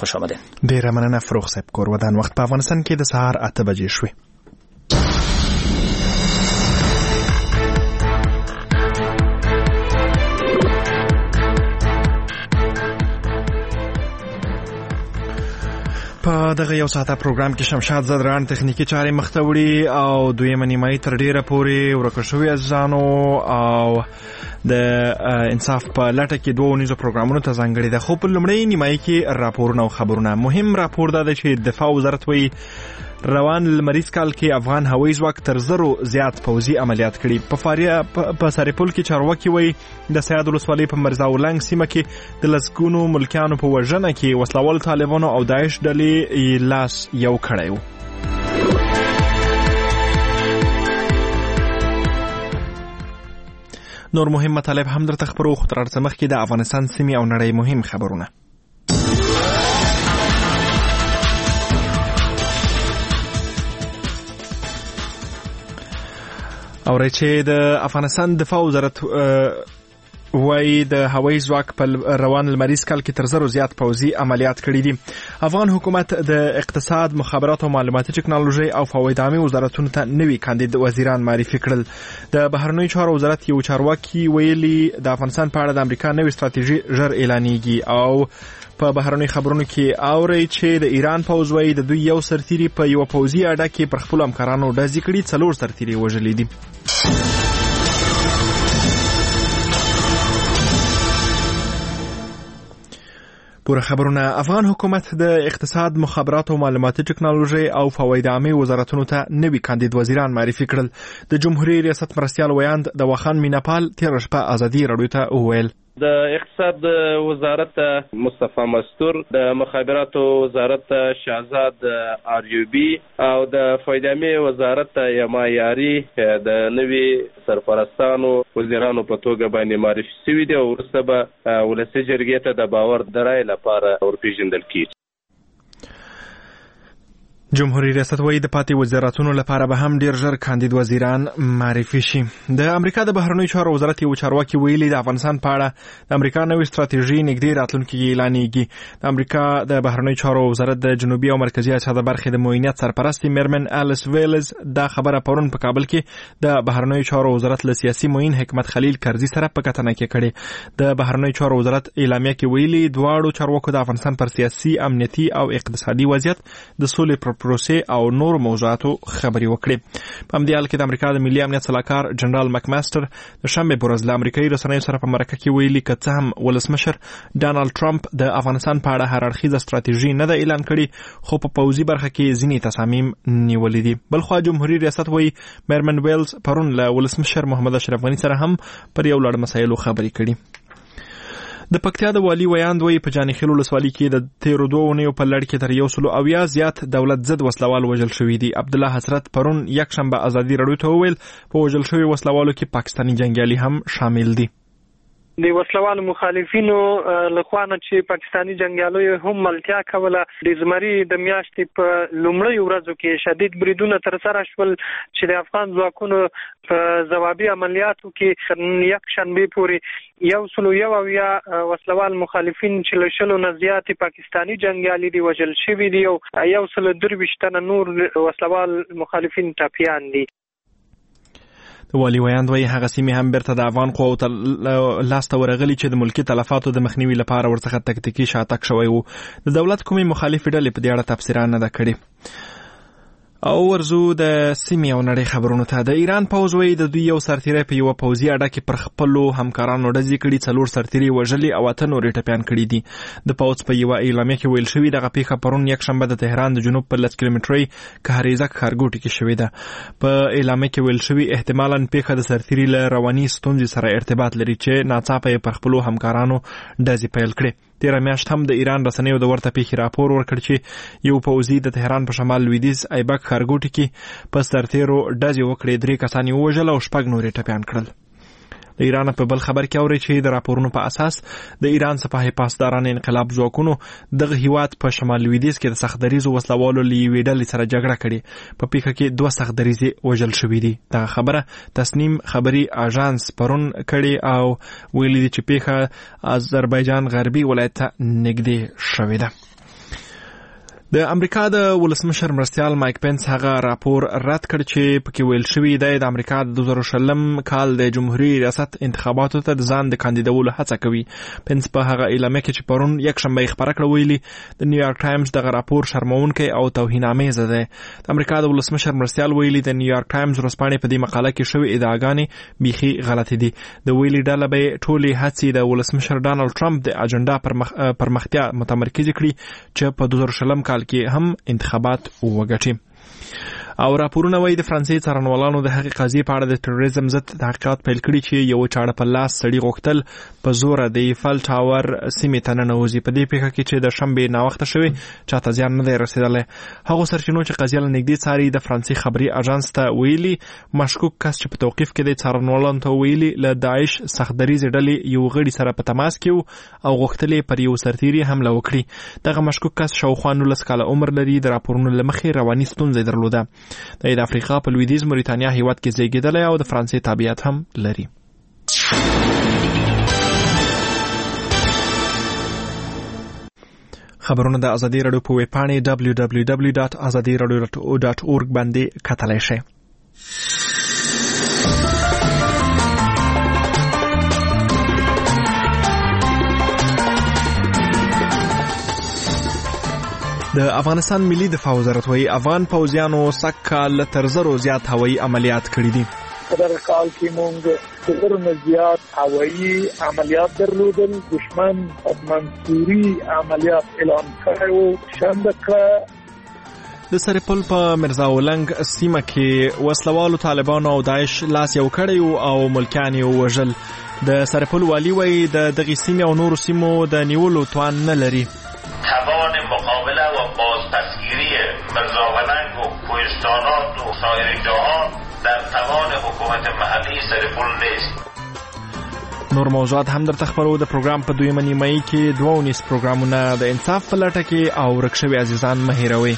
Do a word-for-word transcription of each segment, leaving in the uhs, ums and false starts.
خوش آمدین. ډیره مننه فروغ صاحب. کور ودان وخت په افغانستان کې د سهار اته بجې شوې. په دغه یو ساعته پروګرام کې شمشاد زدران تخنیکی چارې مخته وړي او دویمه نیمایي تر ډیره پورې ورکه شوي عزیزانو او د انصاف په لټه کې دوه ونیزو پروګرامونو ته ځانګړي ده. خو په لومړۍ نیمایي کې راپورونه او خبرونه. مهم راپور دا ده چې دفاع وزارت وایي روان لمریز کال کې افغان هوایي ځواک تر زرو زیات پوځي عملیات کړي. په فاریا په سریپول کې چارواکي وایي د سیاد ولسوالۍ په مرزا ولنګ سیمه کې د لسګونو ملکیانو په وژنه کې وسلوال طالبانو او داعش ډلې لاس یو کړی و. نور مهم مطالب هم درته خبرو خو تر هر څه مخکې د افغانستان سیمې او نړۍ مهم خبرونه. اورئ چې د افغانستان دفاع وزارت وایي د هوایي ځواک په روان لمریز کال کې تر زرو زیات پوځي عملیات کړي دي. افغان حکومت د اقتصاد، مخابرات او معلوماتي ټکنالوژي او فواید عامه وزارتونو ته نوي کاندید وزیران معرفي کړل. د بهرنیو چارو وزارت یو چارواکي ویلي د افغانستان په اړه د امریکا نوې ستراتیژي ژر اعلانېږي. او په بهرنیو خبرونو کې اورئ چې د ایران پوځ وایي د دوی یو سرتیري په یو پوځي اډه کې پر خپلو همکارانو ډزې کړي، څلور سرتیري وژلي دي. پوره خبرونه. افغان حکومت د اقتصاد، مخابرات او معلوماتي ټکنالوژي او فواید عامه وزارتونو ته نوي کاندید وزیران معرفي کړل. د جمهوریت ریاست مرستیال ویاند د واخان میناپال تیر شپه ازادي راډیو ته وویل د اقتصاد وزارت مصطفی مستور، د مخابرات وزارت شهزاد آریوبی او د فواید عامه وزارت یما یاری د نوي سرپرستانو وزیرانو په توګه باندې معرفي شوي دي او وروسته به ولسي جرګې ته د باور د رای لپاره ورپېژندل کیږي. جمهوریت ریاست وایي د پاتې وزارتونو لپاره به هم ډیر ژر کاندید وزیران معرفي شي. د امریکا د بهرنیو چارو وزارت یو چارواکي ویلي د افغانستان په اړه د امریکا نوې ستراتیژي نږدې راتلونکي کې اعلانېږي. د امریکا د بهرنیو چارو وزارت د جنوبي او مرکزي اسیا د برخې د معاونیت سرپرست میرمن الیس ویلز دا خبره پرون په کابل کې د بهرنیو چارو وزارت له سیاسي معین حکمت خلیل کرزي سره په کتنه کې کړې. د بهرنیو چارو وزارت اعلامیه کې ویلي دواړو چارواکو د افغانستان پر سیاسي، امنیتي او اقتصادي وضعیت، د سولې پر پروسې او نور موضوعاتو خبري وکړي. په همدې حال کې د امریکا د ملي امنیت صلاحکار جنرال مکماستر د شنبې په ورځ له امریکایي رسنیو سره په مرکه کې ویلي که څه هم ولسمشر ډانلډ ټرمپ د افغانستان په اړه هر اړخیزه ستراتیژي نه ده اعلان کړې، خو په پوځي برخه کې ځینې تصامیم نیولې دي. بلخوا جمهوریت ریاست وایي میرمن ویلز پرون له ولسمشر محمد اشرف غني سره هم پر یو لړ مسایلو خبرې کړي. د پکتیا د والي ویاند وایي په جانخیل ولسوالۍ کې د تیرو دوه اونیو په لړ کې تر یو سلو اویا زیات دولت ضد وسلوال وژل شوي دي. عبدالله حسرت پرون یکشنبه ازادي راډیو ته وویل په وژل شوي وسلوالو کې پاکستاني جنګیالي هم شامل دي. د وسلوالو مخالفینو لخوا نه چې پاکستاني جنگیالو هم ملتیا کوله. د زمري د میاشتې په لومړۍ ورځو کې شدید بریدونه ترسره شول چې د افغان ځواکونو په ځوابي عملیاتو کې یک شنبه پورې یو سلو یو اویا وسلوال مخالفین چې له شلو نه زیاتې پاکستاني جنگیالي دي وژل شوي دي او یو سلو درویشت تنه نور وسلوال مخالفین ټپیان دي. والي ویاند وایي هغه سیمې هم بیرته د افغان قواو ته لاسته ورغلي چې د ملکي تلفاتو د مخنیوي لپاره ورڅخه تکتیکي شاتګ شوی و. د دولت کومې مخالفې ډلې په دې اړه تبصره نه ده کړې. او ورزو د سیمې او نړۍ خبرونو ته. د ایران پوځ وایي د دوی یو سرتیری په یو پوځي اډه کې پر خپلو همکارانو ډزې کړي، څلور سرتیري وژلي او اته نورې ټپیان کړي دي. د پوځ په یوه اعلامیه کې ویل شوي دغه پیښه پرون یکشنبه د تهران د جنوب په لس کیلومترۍ کهریزک ښارګوټي کې شوې ده. په اعلامیه کې ویل شوي احتمالاً پیښه د سرتیري له رواني ستونزې سره ارتباط لري چې ناڅاپه یې پر خپلو همکارانو ډزې پیل کړې. تیره میاشت هم د ایران رسنیو د ورته پیښې راپور ورکړ چې یو پوځي د تهران په شمال لویدیځ ایبک ښارګوټي کې په سرتیرو ډزې وکړې، درې کسان یې ووژل او شپږ نورې ټپیان کړل. د ایران په بل خبر کې اوري چې د راپورونو په اساس د ایران سپاه پاسداران انقلاب ځواکونو دغه هیواد په شمال لویدیځ کې د سختدریزو وسلوالو له یوې ډلې سره جګړه کړې. په پیښه کې دوه سختدریزې وژل شوي دي. دغه خبره تصنیم خبري اژانس پرون کړې او ویلي دي چې پیښه آذربایجان غربي ولایت ته نږدې شوې ده. د امریکا د ولسمشر مرستیال مایک پنس هغه راپور رد کړ چې پکې ویل شوی دی د امریکا د دوه زره شلم کال د جمهوریت ریاست انتخاباتو ته د ځان د کاندیدولو هڅه کوي. پنس په هغه اعلامیه کې چې پرون یکشنبه خبره کړه ویلي د نیویارک ټایمز دغه راپور شرمونکی او توهینامیز دی. د امریکا د ولسمشر مرستیال ویلي د نیویارک ټایمز ورځپاڼې په دې مقاله کې شوی ادعاګانې بیخي غلطې دي. د ویلي ډله به ټولې هڅې د ولسمشر ډانلډ ټرمپ د اجنډا پرمختیا متمرکز کړي چې په دوه زره شلم کال کې هم انتخابات وګټي. او راپورونه وایي د فرانسې څارنوالانو د هغې قضیې په اړه د تروریزم ضد تحقیقات پیل کړي چې یو چاړه په لاس سړي غوښتل په زوره د ایفل ټاور سیمې ته ننوځي. په دې پیښه کې چې د شنبې ناوخته شوې چاته زیان نه دی رسېدلی. هغو سرچینو چې قضیه له نږدې څاري د فرانسې خبري اژانس ته ویلي مشکوک کس چې په توقیف کې دی څارنوالانو ته ویلي له داعش سختدریزې ډلې یو غړي سره په تماس کې و او غوښتل پر یو سرتیري حمله وکړي. دغه مشکوک کس شاوخوا نولس کاله عمر لري. د راپورونو له مخې رواني ستونزې درلوده. د افریقا په لویدیځ موریتانیا هیواد کې زیږیدلی او د فرانسې تابعیت هم لري. خبرونه د ازادي راډیو په ویب پاڼې دبلیو دبلیو دبلیو ډاټ ازادي راډیو ډاټ اورګ باندې کتلی شئ. د افغانستان ملي دفاع وزارت وایي افغان پوځیانو سږ کال تر زرو زیات هوایي عملیات کړي دي. په دغه کال کې موږ د زرو نه زیات هوایي عملیات درلودل. دشمن منصوري عملیات اعلان کړی و. شنبه د سرپل په مرزا ولنګ سیمه کې وسلوالو طالبانو او داعش لاس یو کړی او ملکیان یې ووژل. د سرپل والي وایي د دغې سیمې او نورو سیمو د نیولو توان نه لري. توان مقابله و بازپسگیری مرزا ولنگ و کوهستانات و سایر جاها در توان حکومت محلی سرپل نیست. نور موضوعات هم در تخبرو. د پروګرام په دویمه نیمایي کې دوه ونیس پروګرامونه د انصاف په لټه کې او ورک شوي عزیزان مه هېروئ.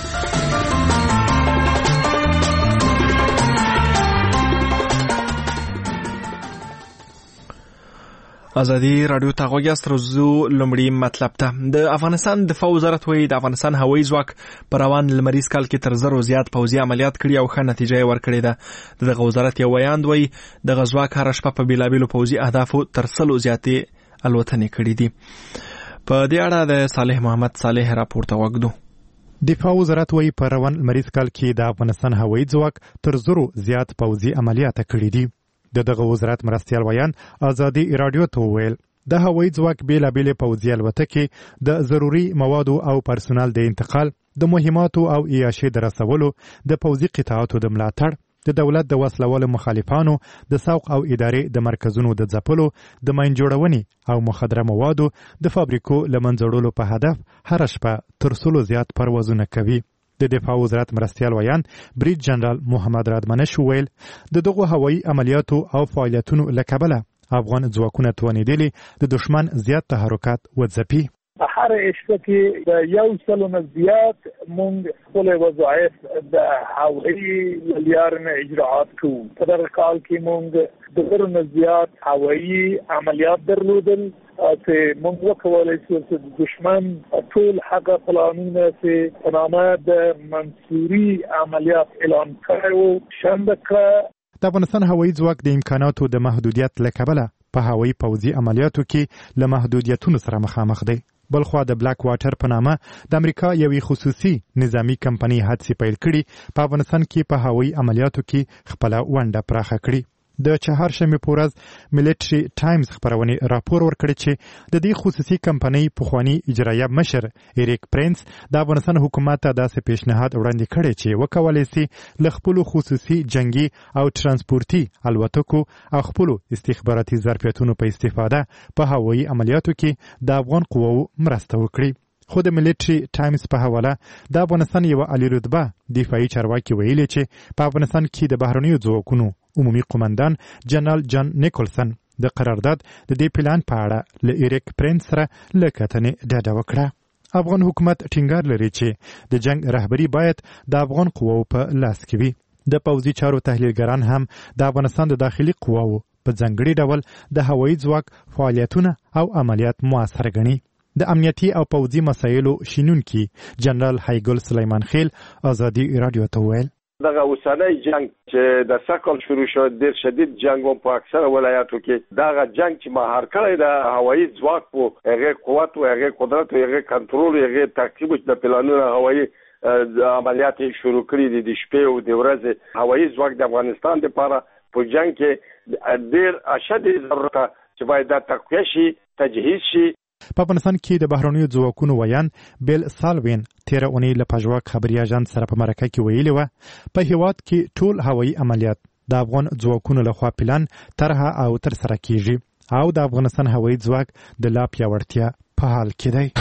ازادي راډیو ته غوږ یاست. روزو لومړی مطلب ته د افغانستان دفاع وزارت وایي د افغانستان هوایي ځواک په روان لمریز کال کې تر زرو زیات پوځي عملیات کړي او ښه نتیجه یې ورکړې ده. دغه وزارت یو ویاند وایي دغه ځواک هره شپه په بېلابېلو پوځي اهدافو تر سلو زیاتې الوتنې کړي دي. په دې اړه د صالح محمد صالح راپور ته غوږ دو. دفاع وزارت وایي په روان لمریز کال کې د افغانستان هوایي ځواک تر زرو زیات پوځي عملیات کړي دي. د دغه وزارت مرستیال ویان ازادي راډیو ته وویل د هوایي ځواک بېلابېلې پوځي الوتکې د ضروري موادو او پرسونل د انتقال، د مهماتو او عیاشۍ د رسولو، د پوځي قطعاتو د ملاتړ، د دولت د وسلوالو مخالفانو د سوق او ادارې د مرکزونو د ځپلو، د ماین جوړونې او مخدره موادو د فابریکو له منځه په هدف هره شپه تر سلو زیات پروازونه کوي. د دفاع وزارت مرستیال ویان بریج جنرال محمد رادمنش ویل د دغو هوایي عملیاتو او فعالیتونو له کبله افغان ځواکونه توانېدلي د دشمن زیات تحرکات وځپي. هر اشته کې د یو سلو نه زیات مونږ خپل وظایف د هوایي لارې نه اجراعات کوو. په دغه کال کې مونږ د زرو نه زیات هوایي عملیات درلودل چې مونږ وکولای شو چې د دشمن ټول هغه پلانونه چې په نامه د منصوري عملیات اعلان کړی و شنډه کړه. د افغانستان هوایي ځواک د امکاناتو د محدودیت له کبله په هوایي پوځي عملیاتو کې له محدودیتونو سره مخامخ دی. بلخوا د بلاک واټر په نامه د امریکا یوې خصوصي نظامی کمپنۍ حادثې پیل کړي په افغانستان کې په هوایي عملیاتو کې خپله ونډه پراخه کړي. د چهارشنبې په ورځ ملیټري ټایمز خپرونې راپور ورکړی چې د دې خصوصي کمپنۍ پخواني اجرایه مشر ایریک پرنس د افغانستان حکومت ته داسې پیشنهاد وړاندې کړی چې وکولای شي له خپلو خصوصي جنگي او ترانسپورتي الوتکو او خپلو استخباراتي ظرفیتونو په استفاده په هوایي عملیاتو کې د افغان قواو مرسته وکړي. خو د ملیټري ټایمز په حواله د افغانستان یو عالی رتبه دفاعي چارواکي ویلي چې په افغانستان کې د بهرنیو ځواکونو عمومي قومندان جنرال جان نیکولسن د قرارداد د دې پلان په اړه له ایریک پرنس سره له کتنې ډاډه وکړه. افغان حکومت ټینګار لري چې د جنگ رهبری باید د افغان قواو په لاس کې وي. د پوځي چارو تحلیلګران هم د افغانستان د داخلي قواو په ځانګړي ډول د هوایي ځواک فعالیتونه او عملیات موثر ګڼي. د امنیتي او پوځي مسایلو شینونکي جنرال هایګل سلیمان خیل ازادي رادیو ته وویل دغه اوسنۍ جنگ چې د سکل شروع شو ډیر شدید جنگ په اکثره ولایاتو کې دغه جنگ چې مهار کړی د هوایي ځواک په هغه قوت او هغه قدرت او هغه کنټرول او هغه تعقیب د پلانونو هوایي عملیات شروع کړي دي د شپې او د ورځې هوایي ځواک د افغانستان لپاره په جنگ کې ډیر اشد ضرورت چې باید د تقویه شي تجهیز شي. په افغانستان کې د بهرنیو ځواکونو ویان بیل سالوین تیر اونۍ له پژواک خبري اژانس سره په مرکه کې ویلي و په هیواد کې ټول هوایي عملیات د افغان ځواکونو لخوا پلان طرحه او تر سره کیږي او د افغانستان هوایي ځواک د لا پیاوړتیا په حال کې دی.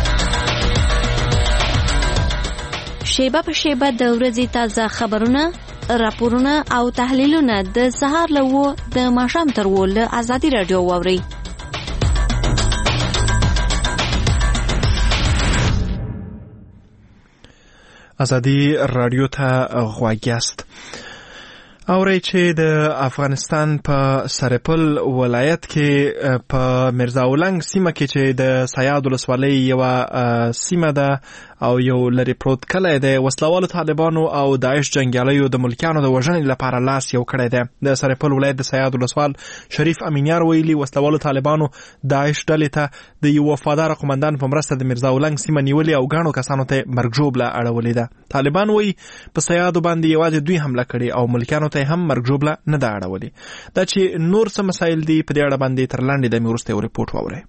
شیبه په شیبه د ورځې تازه خبرونه راپورونه او تحلیلونه د سهار له و د ماښام تر و له ازادي رادیو واوري. ازادي رادیو ته غوږ یاست. اورئ چې د افغانستان په سرپل ولایت کې په میرزاولنګ سیمه کې چې د سیاد ولسوالۍ یوه سیمه ده او یو لري پروت کلی دی وسلوالو طالبانو او داعش جنګیالیو د ملکیانو د وژنې لپاره لاس یو کړی دی. د سرپل ولایت د سیاد ولسوال شریف امینیار ویلي وسلوالو طالبانو داعش ډلې ته د یو وفادار قومندان په مرسته د میرزاولنګ سیمه نیولې او ګڼو کسانو ته مرګ ژوبله اړولې ده. طالبان وایي په سیادو باندې یوازې دوی حمله کړې او ملکیانو ته هم مرګ ژوبله نه ده اړولې. دا چې نور څه مسایل دي په دې اړه باندې تر لاندې د مې وروسته یو ریپورټ واورئ.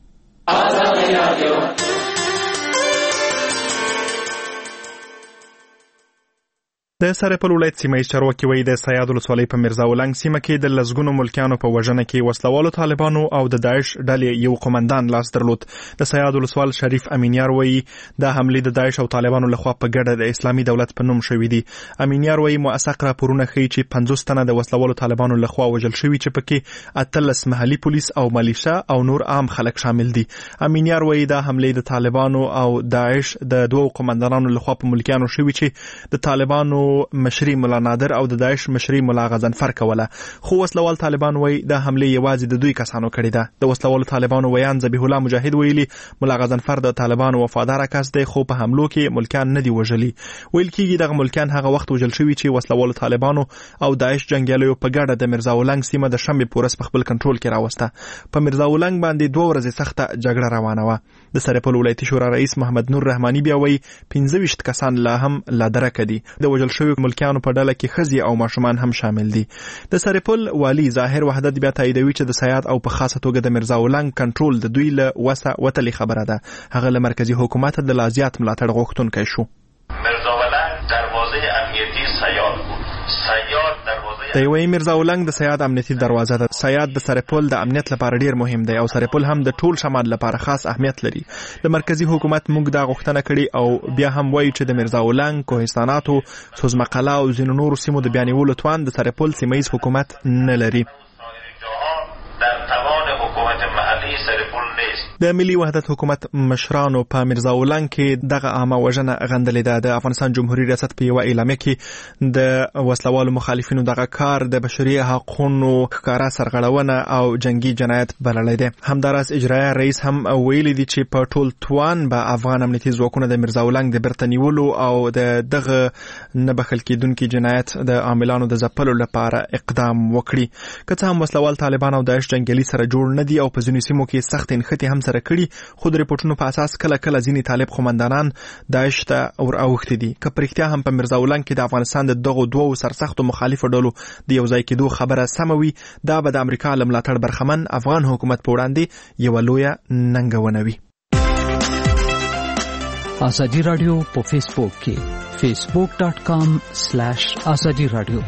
د سرپل ولایت سیمه ییز چارواکي وایي د سیاد ولسوالۍ په میرزاولنګ سیمه کې د لسګونو ملکیانو په وژنه کې وسلوالو طالبانو او د داعش ډلې یو قومندان لاس درلود. د سیاد ولسوال شریف امینیار وایي دا حملې د داعش او طالبانو لخوا په ګډه د اسلامي دولت په نوم شوي دي. امینیار وایي موثق راپورونه ښیي چې پنځوس تنه د وسلوالو طالبانو لخوا وژل شوي چې پکې اتلس محلي پولیس او ملیشه او نور عام خلک شامل دي. امینیار وایي دا حملې د طالبانو او داعش د دوو قومندانانو لخوا په ملکیانو شوي چې د طالبانو مشري مولا نادر او د داعش مشري مولا غضنفر کوله. خو وسلوال طالبان وایي دا حملې یوازې د دوی کسانو کړې ده. د وسلوالو طالبانو ویان ذبیح الله مجاهد ویلي مولا غضنفر د طالبانو وفادار کس دی خو په حملو کې ملکیان نه دي وژلي. ویل کېږي دغه ملکیان هغه وخت وژل شوي چې وسلوالو طالبانو او داعش جنګیالیو په ګډه د میرزاولنګ سیمه د شنبې په ورځ په خپل کنټرول کې راوسته. په میرزاولنګ باندې دوه ورځې سخته جګړه روانه وه. د سرپل ولایتي شورا رئیس محمد نور رحماني بیا وایي پنځه ویشت کسان لا هم لا درکه دي. د وژل شوي ملکیانو په ډله کې ښځې او ماشومان هم شامل دي. د سرپل والي ظاهر وحدت بیا تاییدوي چې د سیاد او په خاصه توګه د میرزاولنګ کنټرول د دوی له وسه وتلې خبره ده. هغه له مرکزي حکومت د لا زیات ملاتړ غوښتونکی شو. میرزاولنګ دروازه امنیتي سیاد بود. سیاد دروازه د یوې میرزاولنګ د سیاد امنیتي دروازه ده. سیاد د سرپل د امنیت لپاره ډیر مهم دی او سرپل هم د ټول شمال لپاره خاص اهمیت لري. د مرکزی حکومت موږ دا غوښتنه کړې او بیا هم وایي چې د میرزاولنګ، کوهستاناتو، سوزمقله او ځینو نورو سیمو د بیانولو توان د سرپل سیمه ییز حکومت نه لري. در توان حکومت محلی سرپل نیست. د ملي وحدت حکومت مشرانو په میرزاولنګ کې دغه عامه وژنه غندلې ده. د افغانستان جمهوریت ریاست په یوه اعلامیه کې د وسلوالو مخالفینو دغه کار د بشري حقوقو ښکاره سرغړونه او جنگي جنایت بللی دی. همداراز اجرایه رئیس هم ویلي دي چې په ټول توان به افغان امنیتي ځواکونه د میرزاولنګ د بیرته نیولو او د دغه نه بخښل کېدونکي جنایت د عاملانو د ځپلو لپاره اقدام وکړي. که څه هم وسلوال طالبان او داعش جنګیالي سره جوړ نه دي او په ځینو سیمو کې سخت نښتې هم سره کړي، خو د ریپورټونو په اساس کله کله ځینې طالب قومندانان داعش ته ور اوښتي دي. که په رښتیا هم په میرزاولنګ کې د افغانستان د دغو دوو سرسختو مخالفو ډلو د یو ځای کېدو خبره سمه وي، دا به د امریکا له ملاتړ برخمن افغان حکومت په وړاندې یوه لویه ننګونه وي. ازادي رادیو په فیسبوک کې فیسبوک ډاٹ کام سلیش ازادي رادیو.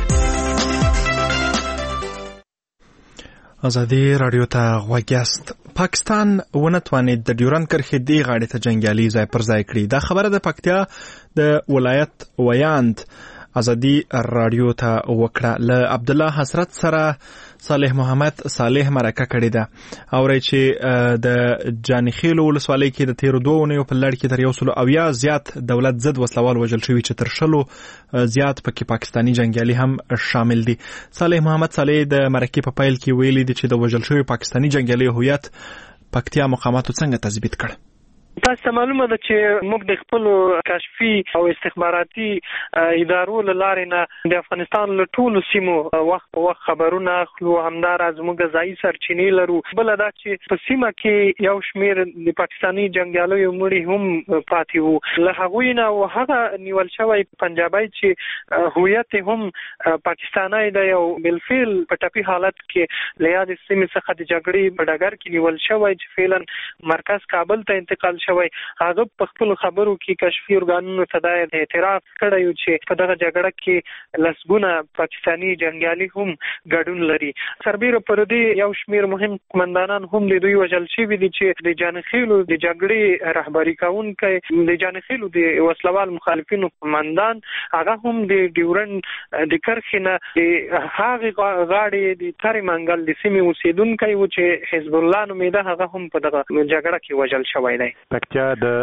ازادي رادیو ته غوږ یاست. پاکستان ونه توانید د ډیورند کرښې دې غاړې ته جنګیالي ځای پر ځای کړي. دا خبره د پکتیا د ولایت ویاند ازادي رادیو ته وکړه. له عبدالله حسرت سره صالح محمد صالح مرکه کړې ده. اورئ چې د جانخیل ولسوالۍ کې د تیرو دوه اونیو په لړ کې تر یو سلو اویا زیات دولت ضد وسلوال وژل شوي چې تر شلو زیات پکې پاکستاني جنګیالي هم شامل دي. صالح محمد صالح د مرکې په پیل کې ویلي دي چې د وژل شوي پاکستاني جنګیالي هویت پکتیا مقاماتو څنګه تثبیت کړ. تاسو معلومه ده چې موږ د خپل کشفي او استخباراتي ادارو لارې نه د افغانستان له ټولو سیمو وخت په وخت خبرونه اخلو، همداراز موږ ځایي سرچینې لرو. بل دا چې په سیمه کې یو شمیر د پاکستاني جنگیالیو مړي هم پاتې وو، له هغوی نه او هغه نیول شوی پنجابی چې هویت هم پاکستاني دی او بالفعل په ټپي حالت کې له یاد سیمې څخه د جګړې په ډګر کې نیول شوی چې فعلا مرکز کابل ته انتقال شوی. هغه په خپل خبرو کې کشفي ارګانونو ته دا اعتراف کړی چې په دغه جګړه کې لسګونه پاکستاني جنگیالي هم ګډون لري. سربیره پر دې یو شمیر مهم قومندانان هم د دوی وژل شوي دي چې د جانخیلو د جګړې رهبري کوونکی د جانخیلو د وسلوال مخالفینو قومندان هغه هم د ډیورنډ د کرښې نه د هغې غاړې د تارې منګل د سیمې اوسېدونکی و چې حزب الله نومېده، هغه هم په دغه جګړه کې وژل شوی دی. پکتیا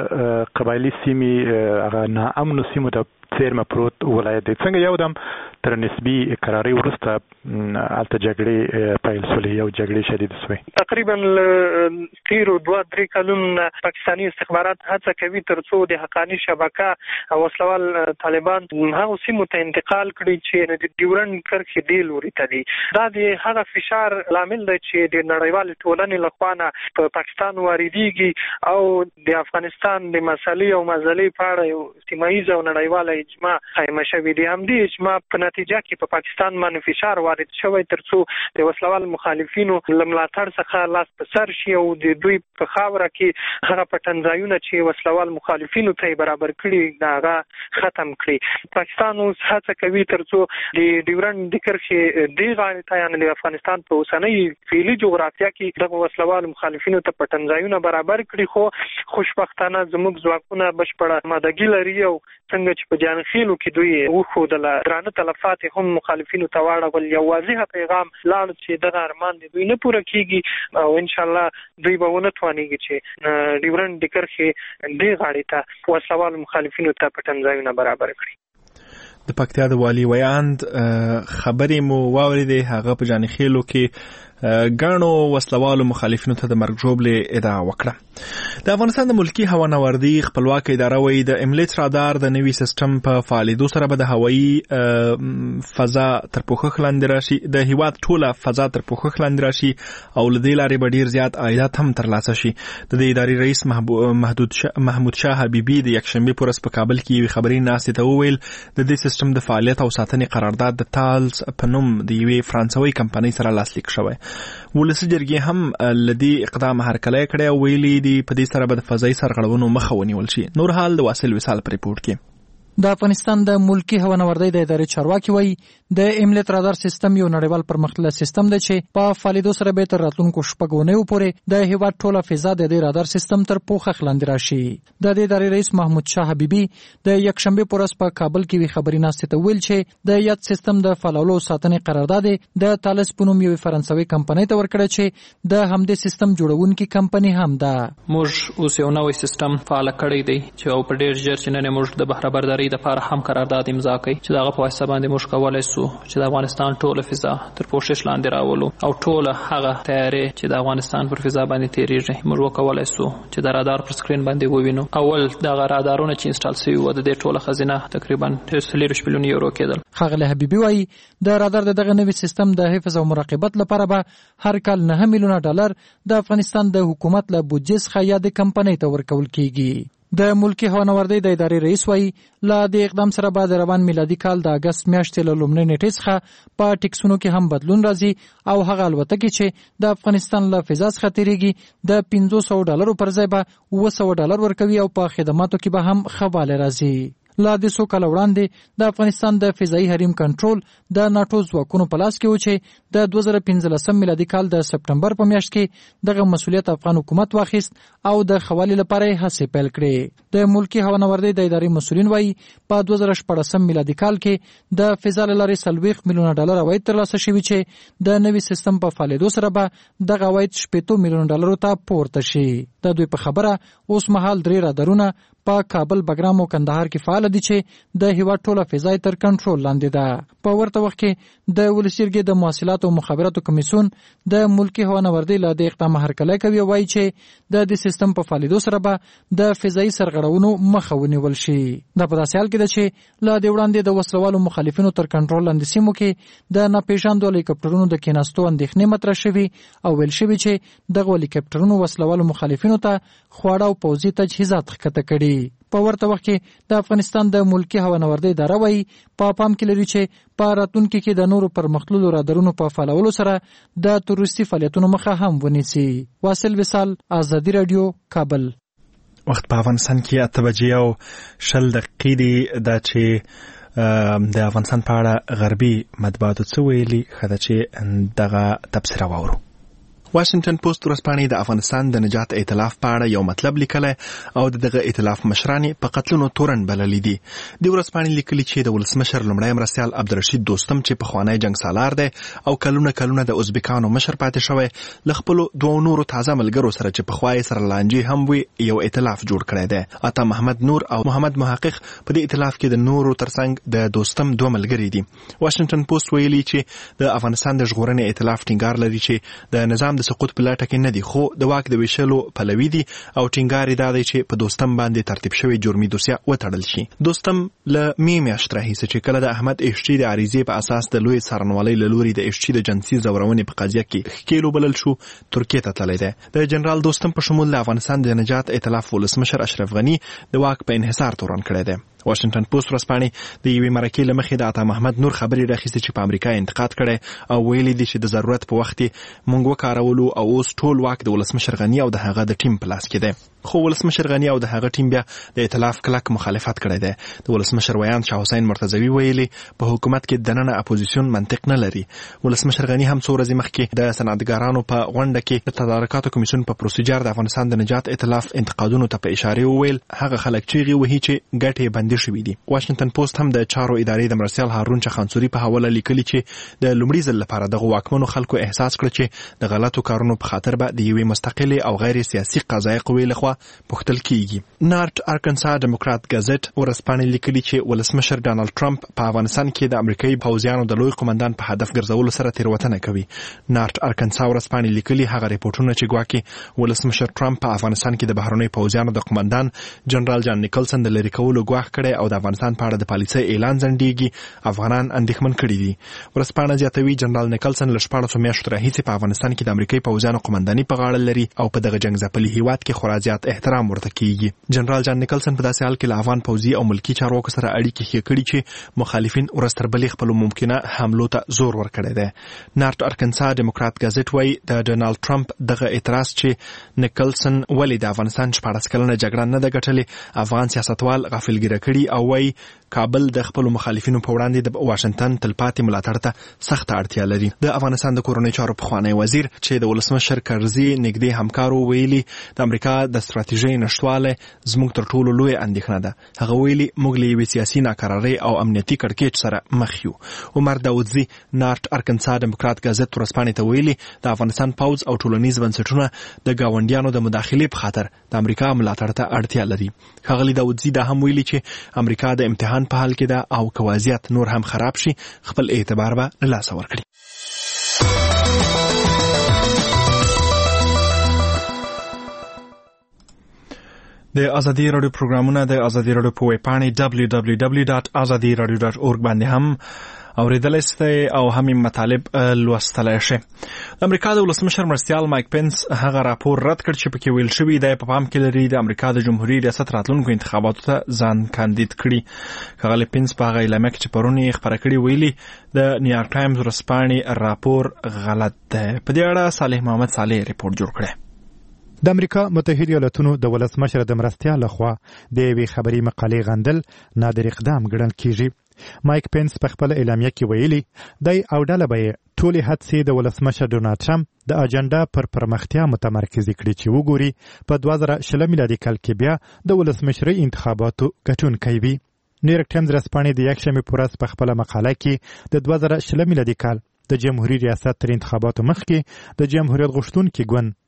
د قبایلي سیمې هغه ناامنو سیمو ته څیرمه پروت ولایت دی. څنګه یو دم تر نسبي قراري وروسته هلته جګړې پیل شولې، یو جګړې شدیده شوې؟ تقریبا له تیرو دوه درې کلونو پاکستاني استخبارات هڅه کوي تر څو د حقاني شبکه او وسلوال طالبان هغو سیمو ته انتقال کړي چې د ډیورنډ کرښې دې لوري ته دي. دا د هغه فشار لامل دی چې د نړیوالې ټولنې لخوا نه په پاکستان واردېږي او د افغانستان د مسلې او مزلې په اړه یو سیمه ییزه او نړیواله اجماع قایمه شوې ده. همدې اجماع په نتیجه کې په پاکستان باندې فشار وارد شوی تر څو د وسلوال مخالفینو له ملاتړ څخه لاس په سر شي او د دوی په خاوره کې هغه پټنځایونه چې وسلوال مخالفینو ته برابر کړي هغه ختم کړي. پاکستان اوس هڅه کوي تر څو د ډیورنډ د کرښې دې غاړې ته یعنې د افغانستان په اوسنۍ فعلي جغرافیه کې دغه وسلوال مخالفینو ته پټنځایونه برابر کړي، خو خوشبختانه زموږ ځواکونه بشپړه آمادګي لري او څنګه چې په جانخیلو کې دوی وښودله درانه تلفات هم مخالفینو ته واړول. یو واضح پیغام لاړ چې دغه ارمان د دوی نه پوره کیږي او انشاءالله دوی به ونه توانیږي چې ډیورنډ د کرښې دې غاړې ته وسلوال مخالفینو ته پټنځایونه برابر کړي. د پکتیا د والي ویاند خبرې مو واورېدې، هغه په جانخیلو کې ګڼو وسلوالو مخالفینو ته د مرګ ژوبلې ادعا وکړه. د افغانستان د ملکي هوانوردي خپلواک اداره وایي د املیټ رادار د نوي سیستم په فعالیدو سره به د هوایي فضا تر پوښښ لاندې راشي، د هیواد ټوله فضا تر پوښښ لاندې راشي او له دې لارې به ډیر زیات عایدات هم ترلاسه شي. د دې ادارې رئیس محمود شا محمود شاه حبیبي د یکشنبې په ورځ په کابل کې یوې خبري ناستې ته وویل د دې سیستم د فعالیت او ساتنې قرارداد د تالز په نوم د یوې فرانسوي کمپنۍ سره لاسلیک شوی. ولسي جرګې هم لدی اقدام هرکلی کړی او ویلي دي په دې سره به د فضایي سرغړونو مخه ونیول شي. نور حال د واصل وصال په ریپورت کې. د افغانستان د ملکی هوانوردی د ادارې چارواکي وایي د املیټ رادار سیستم یو نړیوال پرمختللی سیستم دی چې په فعالیدو سره به تر راتلونکو شپږو اونیو پورې د هیواد ټوله فضا د دې رادار سیستم تر پوښښ لاندې راشي. د دې ادارې رئیس محمود شاه حبیبي د یکشنبې په ورځ په کابل کې وی خبري ناستې ته ویل چې د یاد سیستم د فعالولو ساتنې قرارداد د تالس په نوم یوې فرانسوي کمپنۍ ته ورکړی چې د همدې سیستم جوړونکې کمپنۍ هم ده. موږ اوس یو نوی سیستم فعال کړی دی چې او په ډیر ژر چې نن موږ د بهره برداري د لپاره هم قرارداد امضا کړي چې دغه په واسطه باندې موږ کولای شو چې د افغانستان ټوله فضا تر پوښښ لاندې راولو او ټوله هغه تیارې چې د افغانستان پر فضا باندې تیریږي موږ وکولای شو چې د رادار پر سکرین باندې ووینو. اول دغه رادارونه چې انسټال شوي و د دې ټوله خزینه تقریبا څلور میلیون یورو کېدل. ښاغلی حبیبي وایي د رادار د دغه نوي سیستم د حفظ او مراقبت لپاره به هر کال نه میلیونه ډالر د افغانستان د حکومت له بودجې څخه یا د کمپنۍ ته ورکول کیږي. د ملکی هوانوردی د ادارې رئیس وایي لا د اقدام سره به د روان میلادي کال د اگست میاشتې له لومړۍ نیټې څخه په ټکسونو کې هم بدلون راځي او هغه الوتکې چې د افغانستان له فضا څخه تیریږي د پنځه سوه ډالرو پر ځای به اوه سوه ډالر ورکوي او په خدماتو کې به هم ښه والی راځي. لا د څو کاله وړاندې د افغانستان د فضایي حریم کنټرول د ناټو ځواکونو په لاس کې و چې د دوه زره پنځلسم میلادي کال د سپټمبر په میاشت کې دغه مسؤلیت افغان حکومت واخیست او د ښه والي لپاره یې هڅې پیل کړې. د ملکي هوانوردۍ د ادارې مسؤلین وایي په دوه زره شپاړسم میلادي کال کې د فضا له لارې څلوېښت میلیونه ډالر عواید ترلاسه شوي چې د نوي سیستم په فعالېدو سره به دغه عواید شپېته میلیونه ډالرو ته پورته شي. د دوی په خبره اوس مهال درې رادارونه په کابل، بګرام او کندهار کې فعال دي چې د هیواد ټوله فضا تر کنټرول لاندې ده. په ورته وخت کې د ولسي جرګې د مواصلات او مخابراتو کمیسیون د ملکی هوانوردی له د اقدام هرکلی کوي او وایي چې د دې سیستم په فعالیدو سره به د فضایي سرغړونو مخه ونیول شي. دا په داسې حال کې ده چې له دې وړاندې د وسلوالو مخالفینو تر کنټرول لاندې سیمو کې د ناپېژاندو هلیکاپټرونو د کېناستو اندېښنې مطرح شوي او ویل شوي چې دغه هلیکاپټرونو وسلوالو مخالفینو ته خواړه او پوځي تجهیزات ښکته کړي. په ورته وخت کې د افغانستان د ملکی هوانوردی اداره وایي په پام کې لري چې په راتلونکي کې د نورو پرمختللو رادارونو په فعالولو سره د تروریستي فعالیتونو مخه هم ونیسي. واصل وصال، آزادي رادیو، کابل. وخت په افغانستان کې اته بجې او شل دقیقې دي. دا چې د افغانستان په اړه غربي مطبوعاتو څه ویلي، ښه ده چې دغه تبصره واورو. واشنگټن پوسټ ورځپاڼې د افغانستان د نجات ائتلاف په اړه یو مطلب لیکلی او دغه ائتلاف مشران په قتلونو تورن بللي دي. د ورځپاڼې لیکلي چې د ولسمشر لومړی مرستیال عبدالرشید دوستم چې پخوانی جنګ سالار دی او کلونه کلونه د ازبکانو مشر پاتې شوی، له خپلو دوو نورو تازه ملګرو سره چې پخوا یې سره لانجې هم وي یو ائتلاف جوړ کړی دی. عطا محمد نور او محمد محقق په دې ائتلاف کې د نورو ترڅنګ د دوستم دوه ملګري دي. واشنگټن پوسټ ویلي چې د افغانستان د ژغورنې ائتلاف ټینګار لري چې د نظام د سقوط په لټه کې نه دي، خو د واک د ویشلو پلوي دي او ټینګار یې دا دی چې په دوستم باندې ترتیب شوی جرمي دوسیه وتړل شي. دوستم له مې میاشتې راهیسې چې کله د احمد اشچي د عریضې په اساس د لوی څارنوالۍ له لوري د اشچي د جنسي ځورونې په قضیه کې ښکیلو بلل شو، ترکیې ته تللی دی. د جنرال دوستم په شمول د افغانستان د نجات ائتلاف ولسمشر اشرف غني د واک په انحصار تورن کړی دی. واشنگټن پوسټ ورځپاڼې د یوې مرکې له مخې د عطا محمد نور خبرې راخیستې چې په امریکا انتقاد کړی او ویلي دي چې د ضرورت په وخت کې موږ وکارولو او اوس ټول واک د ولسمشر غني او د هغه د ټیم په لاس کې دی. خو ولسمشر غني او د هغه ټیم بیا د ائتلاف کلک مخالفت کړی دی. د ولسمشر ویان شاه حسین مرتضوی ویلي په حکومت کې دننه اپوزیسیون منطق نه لري. ولسمشر غني هم څو ورځې مخکې د صنعتګرانو په غونډه کې د تدارکاتو کمیسیون په پروسیجر د افغانستان د نجات ائتلاف انتقادونو ته په اشاره وویل هغه خلک چیغې وهي چې ګټې بندي شوي دي. واشنگټن پوسټ هم د چارو ادارې د مرستیال هارون چخانسوري په حواله لیکلي چې د لومړي ځل لپاره دغه واکمنو خلکو احساس کړ چې د غلطو کارونو په خاطر به د یوې مستقلې او غیر سیاسي قضایي قوې لخوا پوښتل کیږي. نارت ارکنسا ډیموکرات ګازټ ورځپاڼې لیکلي چې ولسمشر ډانلډ ټرمپ په افغانستان کې د امریکایي پوځیانو د لوی قومندان په هدف ګرځولو سره تېروتنه کوي. نارت ارکنسا ورځپاڼې لیکلي هغه ریپورټونه چې ګواکې ولسمشر ټرمپ په افغانستان کې د بهرنیو پوځیانو د قومندان جنرال جان نیکلسن د لرې کولو ګواښ کړی او د افغانستان په اړه د پالیسۍ اعلان ځنډېږي افغانان اندېښمن کړي دي. ورځپاڼه زیاتوي جنرال نیکلسن له شپاړسو میاشتو راهیسې په افغانستان کې د امریکایي پوځیانو قومنداني په غاړه لري او په دغه جنګ ځپلي هیواد کې خورا زیات احترام ورته کیږي. جنرال جان نیکلسن په داسې حال کې له افغان پوځي او ملکی چارواکو سره اړیکې ښې کړي چې مخالفین ورځ تر بلې خپلو ممکنه حملو ته زور ورکړی دی. نارت ارکنسا ډیموکرات ګازټ وایي د ډونالډ ټرمپ دغه اعتراض چې نیکلسن ولې د افغانستان شپاړس کلنه جګړه نه ده ګټلې افغان سیاستوال غافلګیره کړي او وایي کابل د خپلو مخالفینو په وړاندې د واشنگټن تلپاتې ملاتړ ته سخته اړتیا لري. د افغانستان د کورنۍ چارو پخوانی وزیر چې د ولسمشر کرزي نږدې همکارو ویلي د امریکا د ستراتیژۍ نشتوالی زموږ تر ټولو لویه اندېښنه ده. هغه ویلي موږ له یوې سیاسي ناکرارۍ او امنیتي کړکېچ سره مخ یو. عمر داودزي نارت ارکنسا ډیموکرات ګازټ ورځپاڼې ته ویلي د افغانستان پوځ او ټولنیز بنسټونه د ګاونډیانو د مداخلې په خاطر د امریکا ملاتړ ته اړتیا لري. ښاغلي داودزي دا هم ویلي چې امریکا د امتحان په حال کې ده او که وضعیت نور هم خراب شي خپل اعتبار به له لاسه ورکړي. د ازادي راډیو پروګرامونه د ازادي راډیو په ویب پاڼې دبلیو دبلیو دبلیو ډاټ ازادي راډیو ډاټ اورګ باندې هم اوریدلای شئ او هم مطالب لوستلای شئ. د امریکا د ولسمشر مرستیال مایک پنس هغه راپور رد کړ چې پکې ویل شوی دی په پام کې لري د امریکا د جمهوریت ریاست راتلونکو انتخاباتو ته ځان کاندید کړي. ښاغلی پنس په هغه اعلامیه کې چې پرون یې خپره کړې ویلي د نیویارک ټایمز ورځپاڼې راپور غلط دی. په دې اړه صالح محمد صالح ریپورت جوړ کړی. د امریکا متحده ایالاتونو د ولسمشر د مرستیال لخوا د یوې خبري مقالې غندل نادر اقدام ګڼل کیږي. مایک پنس په خپل اعلامیه کې ویلي دی او ډله به یې ټولې هڅې د ولسمشر ډونالډ ټرمپ د اجنډا پر پرمختیا متمرکز کړي چې وګوري په دوه زره شل میلادي کال کې بیا د ولسمشرۍ انتخاباتو ګټونکی وي. نیویارک ټایمز ورځپاڼې د یکشنبې په ورځ په خپله مقاله کې د دوه زره شل میلادي کال د جمهوریت ریاست تر انتخاباتو مخکې د جمهوریت غوښتونکي ګوند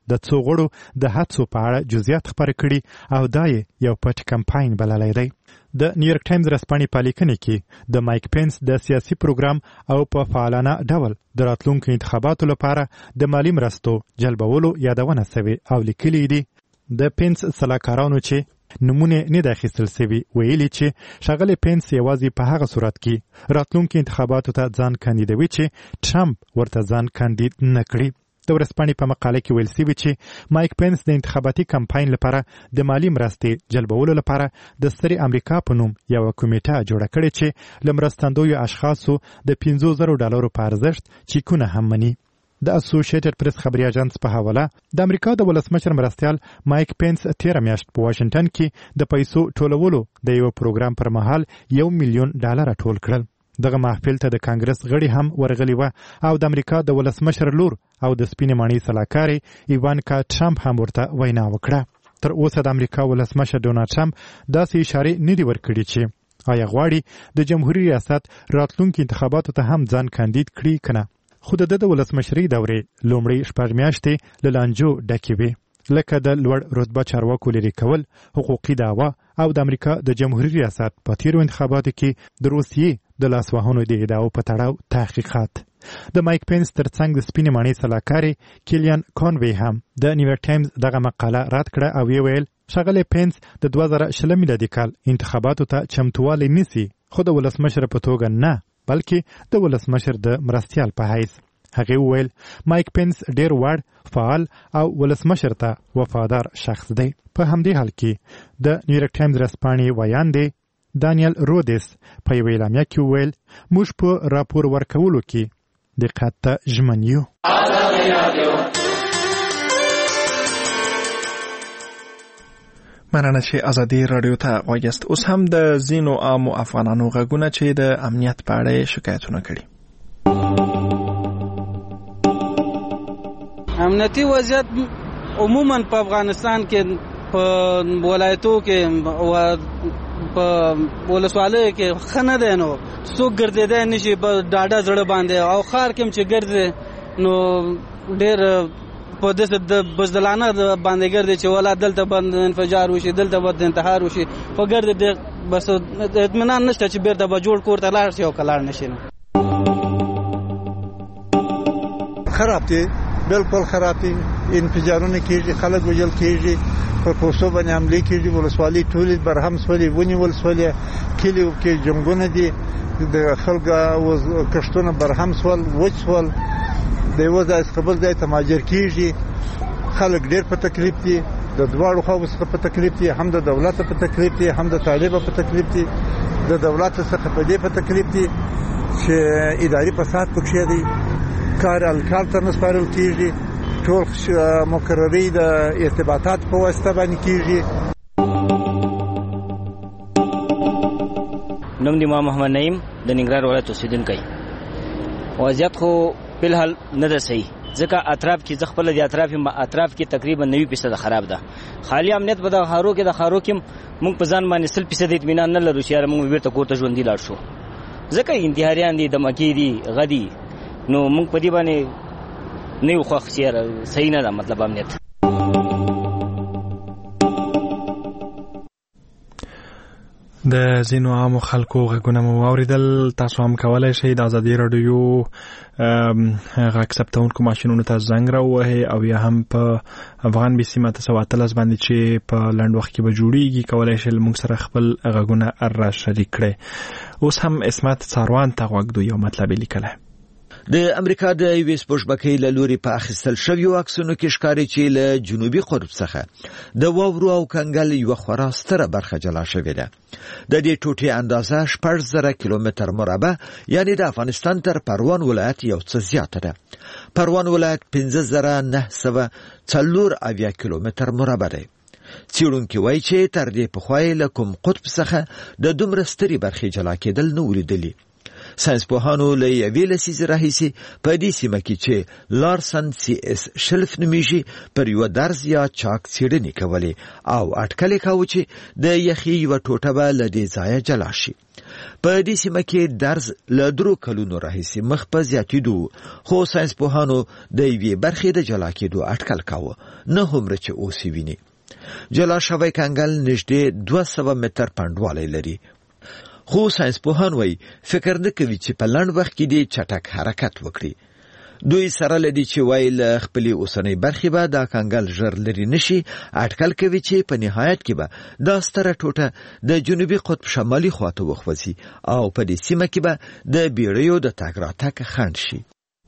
د څو غړو د هڅو په اړه جزئیات خبرې کړي او دا یې یو پټ کمپاین بللی دی. د نیویارک ټایمز رسپانې په لیکنې کې د مایک پینس د سیاسي پروګرام او په فعالانه ډول د راتلونکو انتخاباتو لپاره د مالي مرستو جلبولو یادونه سوې او لیکلي دي د پینس سلاکارانو چې نمونه نه د اخیستل سوي ویلي چې ښاغلی پینس یوازې په هغه صورت کې راتلونکو انتخاباتو ته ځان کاندیدوي چې ټرمپ ورته ځان کاندید نه کړي. د ورځپاڼې په مقاله کې ویل سوي چې مایک پینس د انتخاباتي کمپاین لپاره د مالي مرستې جلبولو لپاره د سترې امریکا په نوم یوه کمیټه جوړه کړې چې له مرستندویو اشخاصو د پنځو زرو ډالرو په ارزښت چیکونه هم مني. د اسوسییټډ پریس خبري اژانس په حواله د امریکا د ولسمشر مرستیال مایک پینس تیره میاشت په واشنګټن کې د پیسو ټولولو د یو پروګرام پر مهال یو میلیون ډالر ټول کړل. دغه محفل ته د کانګرس غړي هم ورغلي و او د امریکا د ولسمشر لور او د سپینې ماڼۍ سلاکارې ایوانکا ټرمپ هم ورته وینا وکړه. تر اوسه د امریکا ولسمشر ډونالډ ټرمپ داسې اشارې نه دي ورکړي چې آیا غواړي د جمهوریت ریاست راتلونکو انتخاباتو ته هم ځان کاندید کړي کنه. خو د د ولسمشرۍ دورې لومړی شپږ میاشتې له لانجو ډکې وې لکه د لوړ رتبه چارواکو لرې کول، حقوقي دعوا او د امریکا د جمهوریت ریاست په تیرو انتخاباتو کې د روسیې د لاسوهنو د ادعاو په تړاو تحقیقات. د مایک پینس ترڅنګ د سپینې ماڼۍ سلاکارې کیلیان کانوی هم د نیویارک ټایمز دغه مقاله رد کړه او یې ویل ښاغلی پینس د دوه زره شلم میلادي کال انتخاباتو ته چمتووالی نیسي، خو د ولسمشر په توګه نه بلکې د ولسمشر د مرستیال په حیث. هغې وویل مایک پینس ډیر وړ، فعال او ولسمشر ته وفادار شخص دی. په همدې حال کې د نیویارک ټایمز رسپانې ویاندې دانیل رودس په یوه اعلامیه کې وویل موږ په راپور ورکولو کې دقت ته ژمن یو. مننه چې ازادي رادیو ته غواړئ. اوس هم د ځینو عامو افغانانو غږونه چې د امنیت په اړه شکایتونه کړي. امنیتي وضعیت عموما په افغانستان کې په ولایتو کې او په ولسوالیو کې ښه نه دی، نو څوک ګرځېدی نشي په ډاډه زړه باندې، او ښار کې هم چې ګرځې نو ډېر په داسې د بزدلانه باندې ګرځي چې ولا دلته باندې انفجار وشي، دلته باندې انتحار وشي، خو ګرځي ډېر بس اطمینان نشته چې بیرته به جوړ کور ته لاړ شي او که لاړ نشي. نو خراب دی، بالکل خراب دی. انفجارونه کېږي، خلک وژل کېږي، پر پوستو باندې حملې کېږي، ولسوالۍ ټولې برهم سولې، ونیول سولې، کلیو کې جنګونه دي، د خلکو کښتونه برهم سول، وچ سول، د یوه ځای څخه بل ځای ته مهاجر کېږي. خلک ډېر په تکلیف دي، د دواړو خواو څخه په تکلیف دي، هم د دولت په تکلیف دي، هم د طالب په تکلیف دي. د دولت څخه په دې په تکلیف دي چې اداري فساد پکښې دی، کار الکال ته نه سپارل کېږي، ټول مقرري د ارتباطات په واسطه باندې کېږي. نوم دی ما محمد نعیم، د ننګرهار ولایت اوسېدونکی. وضعیت خو فلحال نه ده صحیح، ځکه اطراف کې زه خپله د اطراف اطراف کې تقریبا نوي فیصده خراب ده. خالي امنیت په دغه ښارو کې د ښارو کې موږ په ځان باندې سل فیصده اطمینان نه لرو چې یاره موږ بېرته کور ته ژوندي لاړ شو، ځکه انتحاریان دي، دمکې دي، غدي، نو موږ په دې باندې نه یو خوښ چې یاره صحیح نه ده مطلب امنیت. د ځینو عامو خلکو غږونه مو واورېدل. تاسو هم کولی شئ د ازادي راډیو غږ ثبتونکو ماشینونو ته زنګ راووهئ او یا هم په افغان بي سي اته سوه اتلس باندې چې په لنډ وخت کې به جوړیږي کولی شئ موږ سره خپل غږونه را شریک کړئ. اوس هم اسمت څاروان ته غوږ دو یو مطلب یې لیکلی. د امریکا د یوې سپوږمکۍ له لوري په اخیستل شویو عکسونو کې ښکاري چې له جنوبي قطب څخه د واورو او کنګل یوه خورا ستره برخه جلا شوې ده. د دې ټوټې اندازه شپږ زره کیلومتر مربع، یعنی د افغانستان تر پروان ولایت یو څه زیاته ده. پروان ولایت پنځه زره نه سوه څلور اویا کیلومتر مربع دی. څېړونکي وایي چې تر دې پخوا یې له کوم قطب څخه د دومره سترې برخې جلا کېدل نه ولیدلي. ساينسپوهانو له یوې لسیزې راهیسې په دې سیمه کې چې لارسن سی اس شلف نومیږي پر یوه درز یا چاک څېړنې کولې او اټکل یې کاوه چې د یخي یوه ټوټه به له دې ځایه جلا شي. په دې سیمه کې درز له درو کلونو راهیسې مخ په زیاتېدو، خو ساینسپوهانو د یوې برخې د جلا کېدو اټکل کاوه، نه هومره چې اوس یې ویني. جلا شوی کنګل نږدې دوه سوه متر پنډوالی لري، خو ساینسپوهان وایي فکر نه کوي چې په لنډ وخت کې دې چټک حرکت وکړي. دوی سره له دې چې وایي له خپلې اوسنۍ برخې به دا کنګل ژر لرې نه شي، اټکل کوي چې په نهایت کې به دا ستره ټوټه د جنوبي قطب شمالي خواته وخوځي او په دې سیمه کې به د بیړیو د تګ راتګ خنډ شي.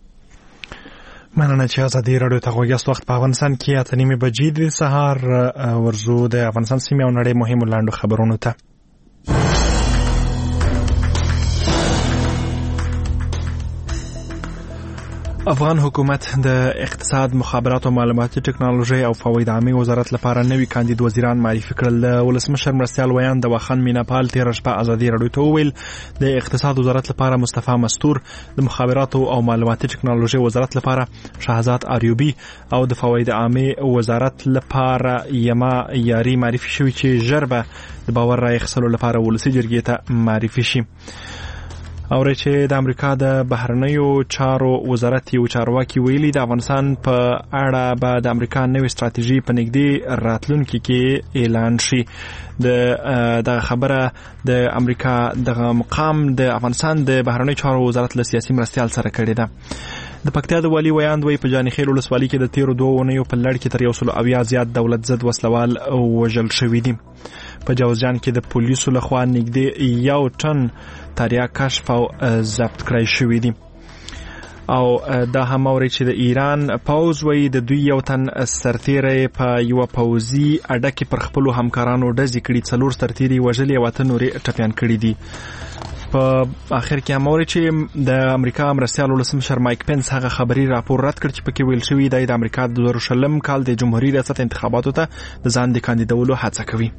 مننه چې ازادي راډیو ته غوږ یاست. وخت په افغانستان کې اته نیمې بجې د سهار ورزو د افغانستان سیمې او نړۍ مهمو لاندو خبرونو ته. افغان حکومت د اقتصاد، مخابرات او معلوماتي ټکنالوژي او فواید عامه وزارت لپاره نوي کاندید وزیران معرفي کړل. د ولسمشر مرستیال ویان د واخان میناپال تیر شپه ازادي راډیو ته وویل د اقتصاد وزارت لپاره مصطفی مستور، د مخابرات او معلوماتي ټکنالوژي وزارت لپاره شهزاد آریوبی او د فواید عامه وزارت لپاره یما یاری معرفي شوی چې ژر به د باور رای اخیستلو لپاره ولسي جرګې ته معرفي شي. او چې د امریکا د بهرنیو چارو وزارت یو چارواکي ویلي د افغانستان په اړه به د امریکا نوې ستراتیژي په نږدې راتلونکي کې اعلان شي. د دغه خبره د امریکا دغه مقام د افغانستان د بهرنیو چارو وزارت له سیاسي مرستیال سره کړې ده. د پکتیا د والي ویاند وی په جانخیل ولسوالۍ کې د تیرو دوه اونیو په لړ کې تر یو سل اویا زیات دولت ضد وسلوال وژل شوي دي. په جوزجان کې د پولیسو لخوا نږدې یو ټن تریاک کشف او ضبط کړای شوي دي. او دا هم اوري چې د ایران پوز وی د دوی یو تن سرتیری په یو پوزي اډه کې پر خپل همکارانو ډزې کړي، څلور سرتیری وژلي او اته نورې ټپيان کړي دي. په اخر کې هم اوري چې د امریکا مرستیال ولسمشر مایک پنس هغه خبري راپور رد کړ چې پکې ویل شوی دی د امریکا د دوه زره شلم کال د جمهوریت ریاست انتخاباتو ته د ځان د کاندیدولو هڅه کوي.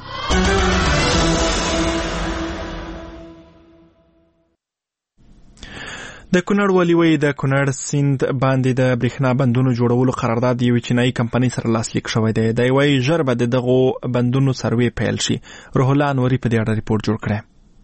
د کونړ والي وی د کونړ سیند باندې د برېښنا بندونو جوړولو قرارداد یو چینایي کمپنۍ سره لاسلیک شوی دی. دی وی ژر به دغه بندونو سروې پیل شي. روح الله انوري په دې اړه ریپورت جوړ کړی.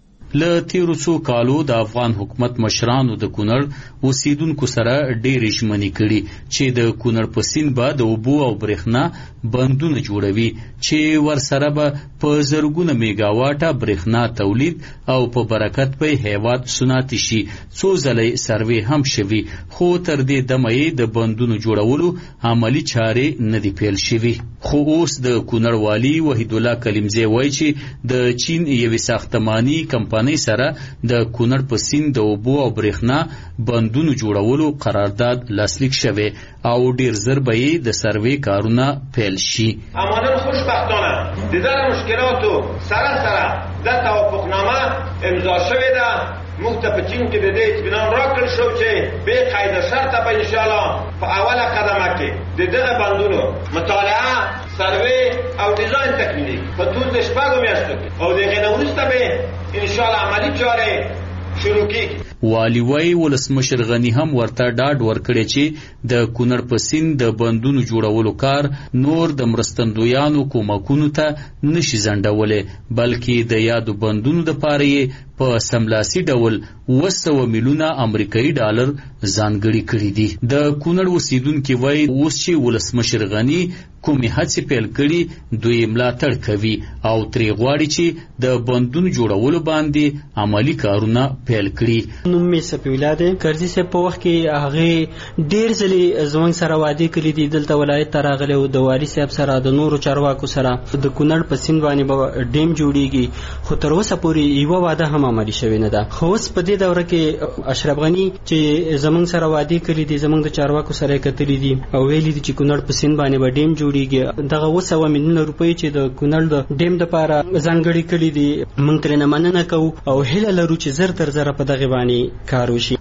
له تیرو څو کالو د افغان حکومت مشرانو د کونړ اوسیدونکو سره ډېرې ژمنې کړي چې د کونړ په سیند به د اوبو او برېښنا بندونه جوړوي چې ورسره به په زرګونه میګاواټه برېښنا تولید او په برکت به هیواد صنعتي شي. څو ځلې سروې هم شوي، خو تر دې دمه یې د بندونو جوړولو عملي چارې نه دي پیل شوي. خو اوس د کونړ والي وحید الله کلیمزی وایي چې د چین یوې ساختماني کمپنۍ سره د کونړ په سیند د اوبو او برېښنا بندونو جوړولو قرارداد لاسلیک شوی او ډیر زر به یې د سروې کارونه پیل شي. امانه خوشبختانه د دغه مشکلاتو سره سره د توافقنامه امضا شوې ده. موږ ته په چین کې د دې اطمینان راکړل شو چې بې قید شرطه به انشاءالله په اوله قدمه کې د دغه بندونو مطالعه، سروې او ډیزاین تکمیلي په دوه شپږو میاشتو کې او د هغې نه وروسته به انشاءالله عملي چارې شروع کیږي. والی وی ولسمشر غنی هم ورته ډاډ ورکړی چې د کونړ په سیند د بندونو جوړولو کار نور د مرستندویانو کومکونو ته نشي ځنډولی، بلکې د یادو بندونو دپاره یې په سملاسي ډول اوه سوه میلیونه امریکایي ډالر ځانګړي کړي دي. د کونړ اوسیدونکي وایي اوس چې ولسمشر غني کومې هڅې پیل کړي دوی ملاتړ کوي او ترې غواړي چې د بندونو جوړولو باندې عملي کارونه پیل کړي. نوم مې سپیولا دی. کرزي صاحب په وخت کې هغې ډېر ځلې زموږ سره وعدې کړي دي دلته ولایت ته راغلی او د والي صاحب سره د نورو چارواکو سره د کونړ په سیند باندې به ډیم جوړیږي، خو تر اوسه پورې یوه وعده هم عملي شوې نه ده. خو اوس په دې دوره کې اشرف غني چې زموږ سره وعدې کړي دي زموږ د چارواکو سره یې کتلي دي او ویلي دي چې کونړ په سیند باندې به ډیم جوړیږي. دغه اوه سوه میلیونه روپۍ چې د کونړ د ډیم دپاره ځانګړي کړي دي موږ ترېنه مننه کوو او هیله لرو چې زر تر زره په دغې باندې کار وشي.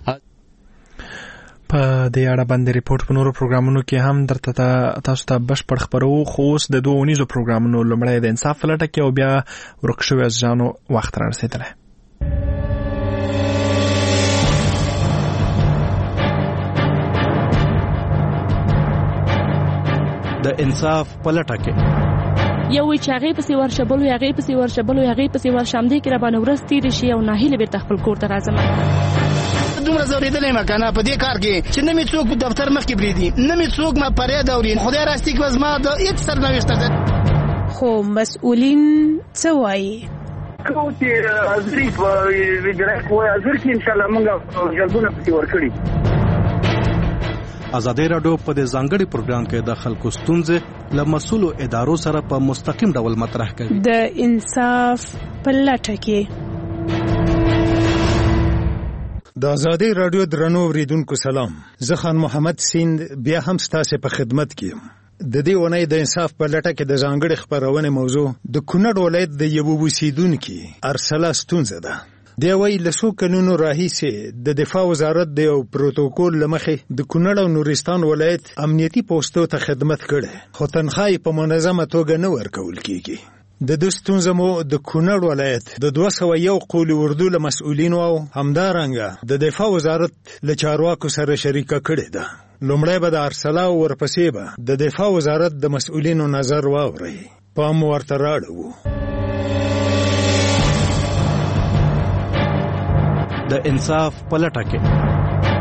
په دې اړه باندې ریپورت په نورو پروګرامونو کې هم درته تاسو ته بشپړ خبرو. خو اوس د دوه اونیزو پروګرامونو لومړی د انصاف په لټه کې او بیا ورک شوي ازجانو وخت را رسېدلی. د انصاف په لټه کې یو وی چې هغه پسې ورشبل وي هغه پسې ورشبل وي هغه پسې ورشم دي کې را باندې ورس تیر شي او ناهیله به خپل کور ته راځم دومره زوریدلې مکنه په دې کار کې چې نه می څوک په دفتر مخ کې بریدي نه می څوک ما پرې دوري خدای راستي کې وزما د هیڅ سرنوشت ده خو مسؤلین څه وایي کو چې ازري په ویډرک وای ازر کې ان شاء الله موږ جلبونه پکې ورکړي ازادي رادیو په دې ځانګړي پروګرام کې د خلکو ستونزې له مسؤلو ادارو سره په مستقیم ډول مطرح کوي د انصاف په لټه کې د ازادي رادیو درنو اوریدونکو سلام زه خان محمد سیند بیا هم ستاسو په خدمت کې یم د دې ونې د انصاف په لټه کې د ځانګړي خبرونه موضوع د کونړ ولایت د یو اوسیدونکو ارسلا ستونزه ده دی وی لسو قانونو راهیسه د دفاع وزارت د یو پروتوکول لمخې د کونړ او نورستان ولایت امنیتي پوسټو ته خدمت کړي خو تنخواه په منظمه توګه نه ورکول کیږي د دستونزه مو د کونړ ولایت د دوه سوه یو قول اردو له مسؤلینو او همدارنګه د دفاع وزارت له چارواکو سره شریکه کړې ده لومړی به د ارسلا او ورپسې به د دفاع وزارت د مسؤلینو نظر واوري پام ورته راړو د انصاف په لټه کې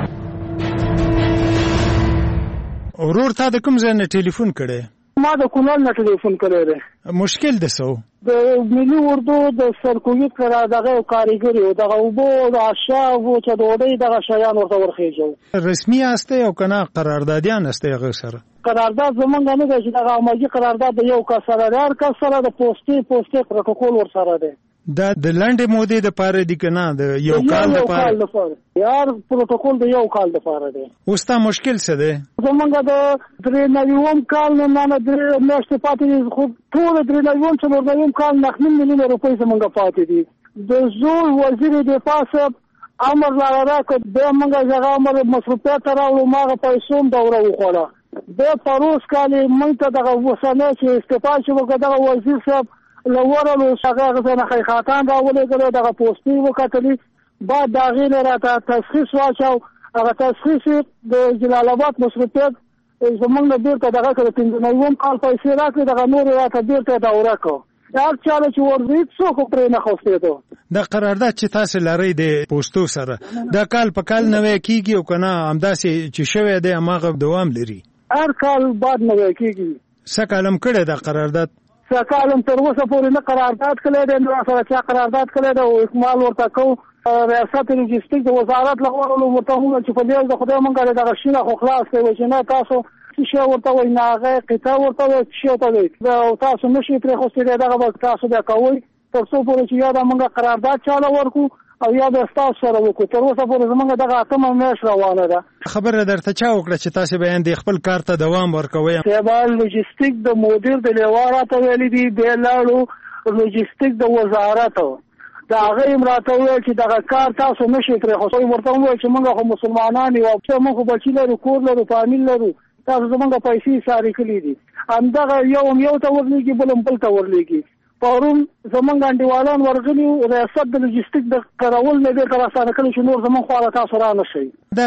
ورور تا د کوم ځای نه ټلیفون کړی ما د کونړ نه ټلیفون کړی دی مشکل ده سو د ملي اردو د سرکویت کرا دغه کاریګری او دغه وبو د اشراف او چې ډوډۍ دغه شیان ورته ورخېجو رسمي استه او کنه قراردادیان استه غو سره قرارداد زمونږ نه دی چې دغه عملي قرارداد د یو کس سره دی هر کس سره د پوسټي پوسټي پروتوکول ور سره دی دا د لنډې مودې د پاره دی کنه د یو کال د پاره یار پروتوکول د یو کال د پاره دی اوس تا مشکل څه دی زمونږ د درې نویم کال نه نه درې میاشتې پاتې دي خو ټول درې نویم څلور نویم کال نخنیم میلیون روپۍ زمونږ پاتې دي د زوی وزیر دفاع صاحب امر لا راکړ د موږ هغه امر مصروفیت راوړو ماغه پیسو دوره وخوړه د پروس کال موږ ته دغه وسنه چې استفاده شو دغه وزیر صاحب لورلو څنګه غوښنه خی خاتان راولې کړو دغه پوسټي وکټلې بعد دا غیر راته تشخیص واچو هغه تشخیص د جلال آباد مصروفیت زمونږ نه بیرته دغه کړ پنځه نویم کال پیسې راکړي دغه نور راته بیرته دوره کو دا چاله چې ورزید څوک پرې نه خوستېدو دا قرارداد چې تاسو لرئ د پوسټو سره دا کال په کال نوې کیږي او کنه همداسې چې شوی دی هغه دوام لري هر کال بعد نوې کیږي څه کالم کړی دا قرارداد سکالم تر اوسه پورې نه قرارداد کړی دی نو سره چې قرارداد کړی دی او اکمال ورته کو ریاست لوجستیک د وزارت لغوه ورته هم چې په دې د خدای مونږه دغه شینه خو خلاص کوي چې نه تاسو چې ورته وای نه هغه قطعه ورته وای چې ته وای او تاسو نشئ پرې خو ستې دغه به تاسو بیا کوئ تر څو پورې چې یا د مونږه قرارداد چاله ورکو او یا د تاسو سره وکړو تر اوسه پورې زمونږ دغه اتمه میاشت روانه ده خبره درته چا وکړه چې تاسو به اند خپل کار ته دوام ورکوي سیبال لوجستیک د مدیر د لیواره ته ویلي دي د لاړو لوجستیک د وزارت دا هغه امراته وی چې دغه کار تاسو نشئ پرې خو ورته وای چې موږ خو مسلمانان یو چې موږ بچی لرو کور لرو فامیل لرو تاسو زمونږ پیسې ساري کړې دي همدغه یو یو ته ورلېږي بل بل ته ورلېږي پرون زمونږ انډیوالان ورغلي ریاست د لوجستیک د کارول نه ډېر کاراسانه کړي چې نور زمونږ خواله تاسو را نشئ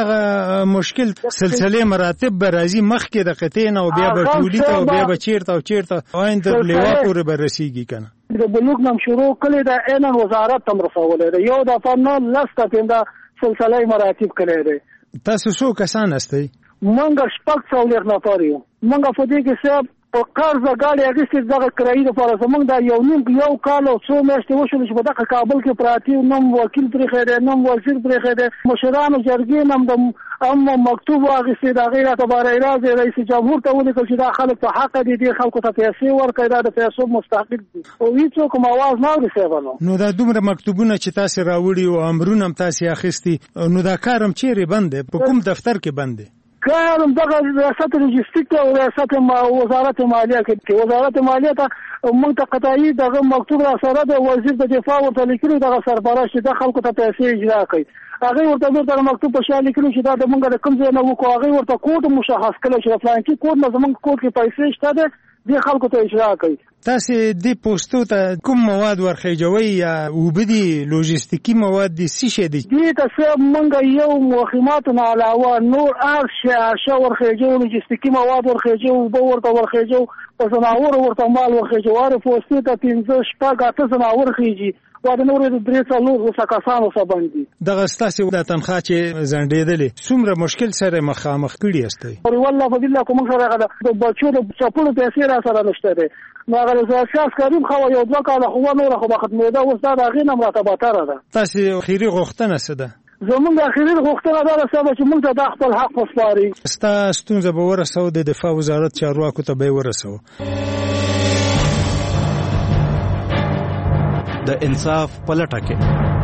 دغه مشکل سلسله مراتب به راځي مخکې د قطعین او بیا به ټولي ته او بیا به چیرته او چیرته وایي تر لیوا پورې به رسیږي کنه د بلوک نم شروع کړي د عین وزارت تم رسولې ده یو د فن لسته پنده سلسله مراتب کړي ده تاسو څو کسان استئ مونږ شپږ څلور نفر یو مونږ په دې کې صاحب او قرض غاړي اګستې دغه کرایي لپاره زمونږ دا یو نیم یو کال او څو میاشتې وشول چې په دغه کابل کې پراتی نوم وکیل پرې خېده نوم وزیر پرې خېده مشرانو جرګې نوم د ام مکتوب واغستې دا غیره تبارک راز رئیس جمهور ته ولیکل چې دا خلک په حق دي دي خلکو ته پیسې ورکړي دا د پیسو مستحق دي او هیڅ کوم आवाज نه ورسېونه نو دا دومره مکتوبونه چې تاسو راوړي او امرونه هم تاسو اخیستي نو دا کارم چیرې بند په کوم دفتر کې بند کارم دغه ریاست لوجستیک او ریاست وزارت مالیه کې وزارت مالیه ته موږ ته قطعي دغه مکتوب را سره د وزیر د دفاع ورته لیکلو دغه سرپرست چې د خلکو ته پیسې اجرا کوي هغه ورته د مکتوب په شان لیکلو چې دا د موږ د کوم ځای نه وکړو هغه ورته کوډ مشخص کړي چې فلانکی کوډ نه زموږ کوډ کې پیسې شته ده دې خلکو ته اشاره کوي. تاسو د پوسټو ته کوم مواد ورخېجوي یا وبدي لوجستیکي مواد دي څه شي دي؟ دې ته څه مونږ یو مخیمات نه علاوه نور ارشه ارشه ورخېجو لوجستیکي مواد ورخېجو به ورته ورخېجو په زناور ورته مال ورخېجو اره پوسټو ته پنځه شپږ اته زناور خېجي واده نور د درې څلور وسکاسانو سره باندې دغه ستاسو د تنخواه چې زنډېدلې څومره مشکل سره مخامخ کړی یاستئ؟ والله په دې کوم سره هغه د بچو د چپړو پیسې را سره نشته دي نو هغه د اساس کریم خو یو دوه کاله خو نور خو ختمېده اوس دا هغه نه مرتبه تر ده. تاسو اخیری غوښتنه څه ده؟ زمونږ اخیری غوښتنه دا ده چې موږ ته د خپل حق وسپاري. ستا ستونزه به ورسو د دفاع وزارت چارواکو ته به ورسو. د انصاف پلټه کې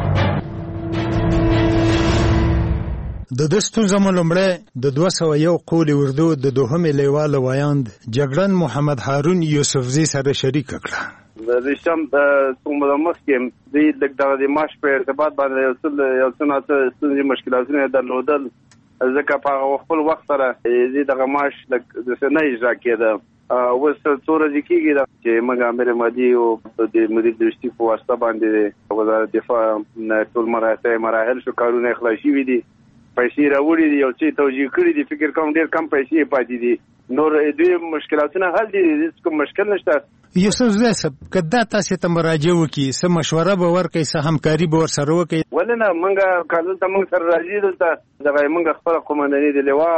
د دستون زمون لمړی د دوه سوه یو قول اردو د دوهمې لیواله وایاند جګړن محمد هارون یوسفزي سره شریک کړه. د ریشم د څومره مخکې د دغه ماش په ارتباط باندې یو څه یو څه نه ستونزې مشکلاتونه درلودل ځکه په خپل وخت سره دغه ماش د سنې اجرا کېده. اوس څو ورځې کېږي چې موږ امیر مهدي او د مدیر دوستي په واسطه باندې وزارت دفاع ټول مراحل شو کارونه خلاص شوي دي پیسې راوړي دي او چې توجیه کړي دي فکر کوم ډېر کم پیسې پاتې دي نور دوی مشکلاتونه حل دي کوم مشکل نشته. یوسف زی صاحب کدا تاسو ته مراجعه وکي څه مشوره به ورکړي څه همکاري به ورسره وکړي؟ ولنه موږ کله ته موږ سره راځي دلته دغه موږ خپل قومنداني د لوا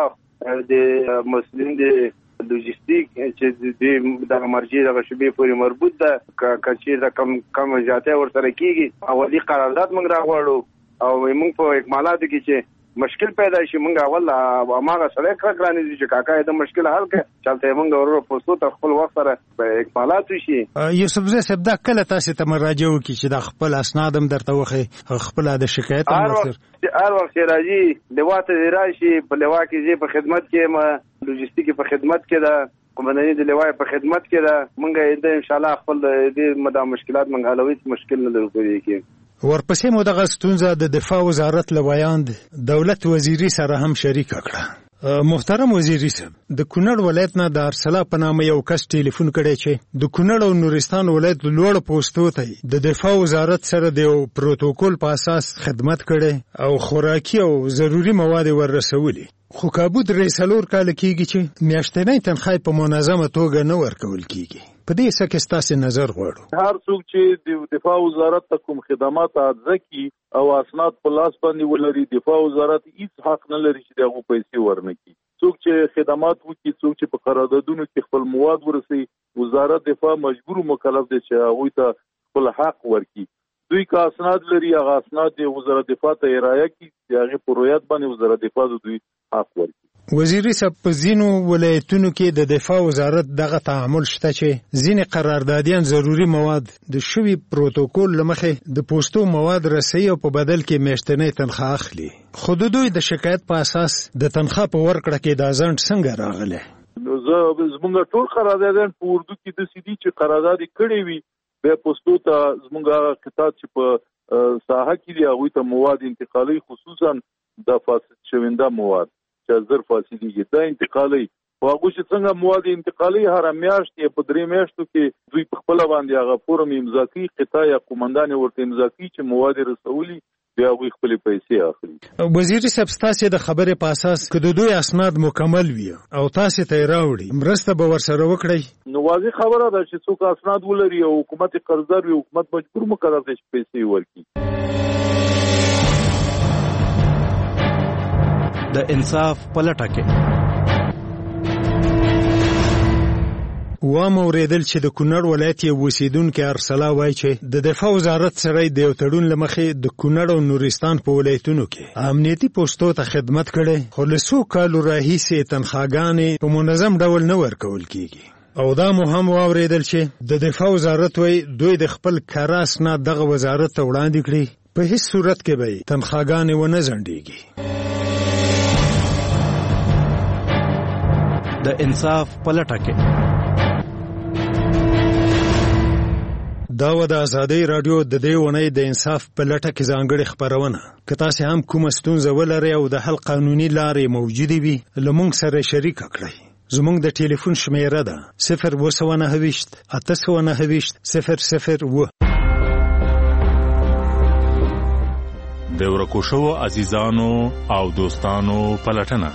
د مسلمان د لوجستیک چې د دغه مرجع دغه شبې پورې مربوط ده کچې د کم کم زیاته ورسره کیږي اولی قرارداد موږ راغواړو او موږ په اکمالاتو کې چې مشکل پیدا شي موږ اول هغه سره کړکرانې چې کاکا د مشکل حل کړي چلته موږ ورو پوسټو ته خپل وخت سره په اکمالاتو شي. یوسف زی صاحب دا کله تاسو ته مراجعه وکړي چې د خپل اسناد هم درته وخی خپل د شکایت هم ورسره هر وخت راځي لواته دی راشي په لوا کې زی په خدمت کې ما لوجستیک په خدمت کې ده قومنداني د لوای په خدمت کې ده موږ د ان شاء الله خپل د مدا مشکلات موږ حلوي مشکل نه لرو کې. ورپسې مو دغه ستونزه د دفاع وزارت لوایاند دولت وزیری سره هم شریک کړه. محترم وزیری صاحب د کونړ ولایت نه د ارسلا په نامه یو کس ټلیفون کړی چې د کونړ او نورستان ولایت لوړ پوسټو ته د دفاع وزارت سره د یو پروتوکول په اساس خدمت کړي او خوراکي او ضروری مواد ورسولي خو کابو درې څلور کال کېږي چې میاشتنۍ تنخواه په منظمه توګه نه ورکول کېږي. په دې څه کې ستاسو نظر غواړو؟ هر څوک چې د دفاع وزارت ته کوم خدمات عرضه کوي او اسناد په لاس باندې ولري دفاع وزارت هیڅ حق نه لري چې دغه پیسې ورنکړي. څوک چې خدمات وکړي څوک چې په قراردادونو کې خپل مواد ورسي وزارت دفاع مجبور مکلف دي چې هغه ته خپل حق ورکړي. دوی کا اسناد لري هغه اسناد د وزارت دفاع ته رایه کوي هغه په رویت باندې وزارت دفاع دوی حق ورکړي. وزیری صاحب په ځینو ولایتونو کې د دفاع وزارت دغه تعامل شته چې ځینې قراردادیان ضروری مواد د شوی پروتوکول لمخې د پوسټو مواد رسي او په بدل کې میاشتنۍ تنخواه اخلي. خو د دوی د شکایت په اساس د تنخواه په ورکړه کې دا ځنډ څنګه راغلی؟ نو زه زمونږ ټول قراردادیان په اردو کې د سیدي چې قرارداد کړي وي به پوسټو ته زمونږ کتاب چې په ساحه کې دی هغه ته مواد انتقالي خصوصا د فاسد شوینده مواد چې زر فاصلېږي دا انتقالي خو هغه چې څنګه مواد انتقالي هر میاشت په درې میاشتو کې دوی په خپل باندې هغه فورم امضا کوي قطاع یا قومندان ورته امضا کوي چې مواد رسولي بیا هغه خپل پیسې اخلي. وزیر صاحب تاسو د خبرې په اساس کله دوی اسناد مکمل وي او تاسو ته راوړي مرسته به ورسره وکړي نو واضح خبره ده چې څوک اسناد ولري او حکومت قرضدار وي حکومت مجبور مقرر دي چې پیسې ورکړي. د انصاف پلټه کې وام اوریدل چې د کونړ ولایت یو اوسیدونکي ارسلا وایي چې د دفاع وزارت سره د یو تړون له مخې د کونړ او نورستان په ولایتونو کې امنیتي پوسټو ته خدمت کړي خو له څو کالو راهیسې تنخواګانې په منظم ډول نه ورکول کیږي او دا مو هم واوریدل چې د دفاع وزارت وایي دوی د خپل کار اسناد دغه وزارت ته وړاندې کړي په هیڅ صورت کې به تنخواګانې ونه ځنډېږي. د انصاف پلټه کې دا و د ازادۍ راډیو د دې ونې د انصاف پلټه کې ځانګړې خبرونه که تاسو هم کومه ستونزه ولرئ او د حل قانوني لارې موجودې وي له موږ سره شریک کړئ. زموږ د ټلیفون شمیره ده صفر اوه سوه نهه ویشت اته سوه نهه ویشت صفر صفر اوه. د ورکو شوو عزیزانو او دوستانو پلټنه.